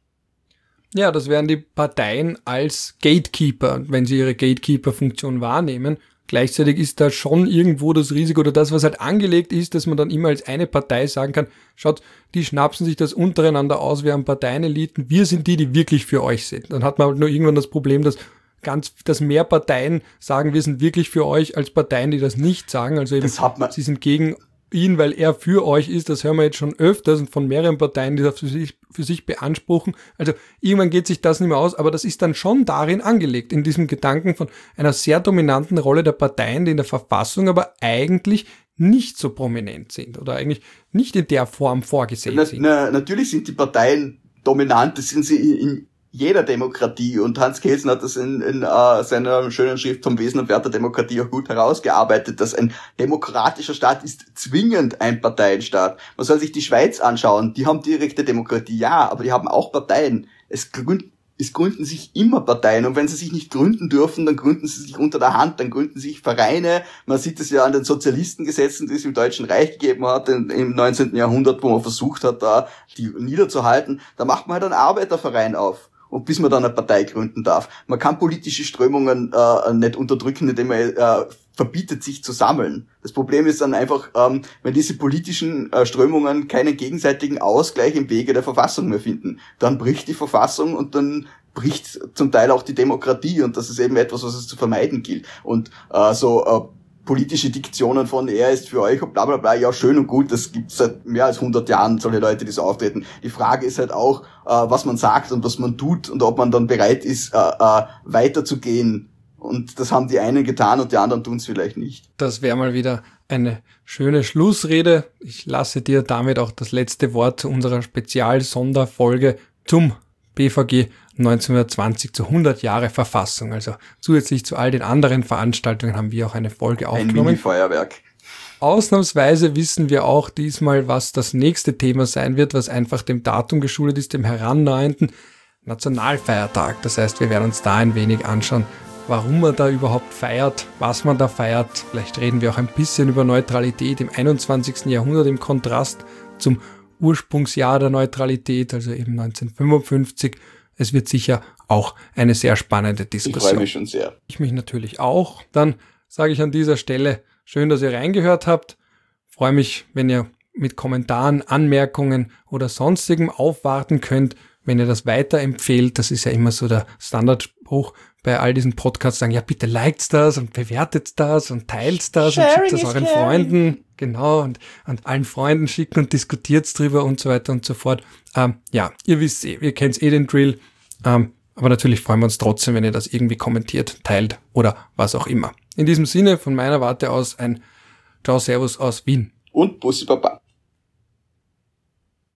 Ja, das wären die Parteien als Gatekeeper, wenn sie ihre Gatekeeper-Funktion wahrnehmen. Gleichzeitig ist da schon irgendwo das Risiko oder das, was halt angelegt ist, dass man dann immer als eine Partei sagen kann, schaut, die schnapsen sich das untereinander aus, wir haben Parteieneliten, wir sind die, die wirklich für euch sind. Dann hat man halt nur irgendwann das Problem, dass ganz, dass mehr Parteien sagen, wir sind wirklich für euch, als Parteien, die das nicht sagen. Also eben, sie sind gegen ihn, weil er für euch ist, das hören wir jetzt schon öfters und von mehreren Parteien, die das für sich, für sich beanspruchen. Also irgendwann geht sich das nicht mehr aus, aber das ist dann schon darin angelegt, in diesem Gedanken von einer sehr dominanten Rolle der Parteien, die in der Verfassung aber eigentlich nicht so prominent sind oder eigentlich nicht in der Form vorgesehen na, sind. Na, natürlich sind die Parteien dominant, das sind sie in jeder Demokratie und Hans Kelsen hat das in, in uh, seiner schönen Schrift vom Wesen und Wert der Demokratie auch gut herausgearbeitet, dass ein demokratischer Staat ist zwingend ein Parteienstaat. Man soll sich die Schweiz anschauen, die haben direkte Demokratie, ja, aber die haben auch Parteien. Es, gründ, es gründen sich immer Parteien und wenn sie sich nicht gründen dürfen, dann gründen sie sich unter der Hand, dann gründen sich Vereine. Man sieht es ja an den Sozialistengesetzen, die es im Deutschen Reich gegeben hat, in, im neunzehnten Jahrhundert, wo man versucht hat, da die niederzuhalten. Da macht man halt einen Arbeiterverein auf. Und bis man dann eine Partei gründen darf. Man kann politische Strömungen äh, nicht unterdrücken, indem man äh, verbietet, sich zu sammeln. Das Problem ist dann einfach, ähm, wenn diese politischen äh, Strömungen keinen gegenseitigen Ausgleich im Wege der Verfassung mehr finden, dann bricht die Verfassung und dann bricht zum Teil auch die Demokratie und das ist eben etwas, was es zu vermeiden gilt. Und äh, so äh, politische Diktionen von er ist für euch und bla bla bla, ja schön und gut, das gibt's seit mehr als hundert Jahren, solche Leute, die so auftreten. Die Frage ist halt auch, äh, was man sagt und was man tut und ob man dann bereit ist, äh, äh, weiterzugehen. Und das haben die einen getan und die anderen tun es vielleicht nicht. Das wäre mal wieder eine schöne Schlussrede. Ich lasse dir damit auch das letzte Wort zu unserer Spezial-Sonderfolge zum B V G neunzehnhundertzwanzig zu hundert Jahre Verfassung. Also zusätzlich zu all den anderen Veranstaltungen haben wir auch eine Folge aufgenommen. Ein Mini-Feuerwerk. Ausnahmsweise wissen wir auch diesmal, was das nächste Thema sein wird, was einfach dem Datum geschuldet ist, dem herannahenden Nationalfeiertag. Das heißt, wir werden uns da ein wenig anschauen, warum man da überhaupt feiert, was man da feiert. Vielleicht reden wir auch ein bisschen über Neutralität im einundzwanzigsten Jahrhundert im Kontrast zum Ursprungsjahr der Neutralität, also eben neunzehnhundertfünfundfünfzig. Es wird sicher auch eine sehr spannende Diskussion. Ich freue mich schon sehr. Ich mich natürlich auch. Dann sage ich an dieser Stelle, schön, dass ihr reingehört habt. Freue mich, wenn ihr mit Kommentaren, Anmerkungen oder sonstigem aufwarten könnt, wenn ihr das weiterempfehlt. Das ist ja immer so der Standardspruch bei all diesen Podcasts, sagen, ja bitte liked das und bewertet das und teilt das Sharing und schickt das euren Freunden. Genau, und, und allen Freunden schicken und diskutiert's drüber und so weiter und so fort. Ähm, ja, ihr wisst eh, ihr kennt eh den Drill. Ähm, aber natürlich freuen wir uns trotzdem, wenn ihr das irgendwie kommentiert, teilt oder was auch immer. In diesem Sinne, von meiner Warte aus ein Ciao, Servus aus Wien. Und Bussi Baba.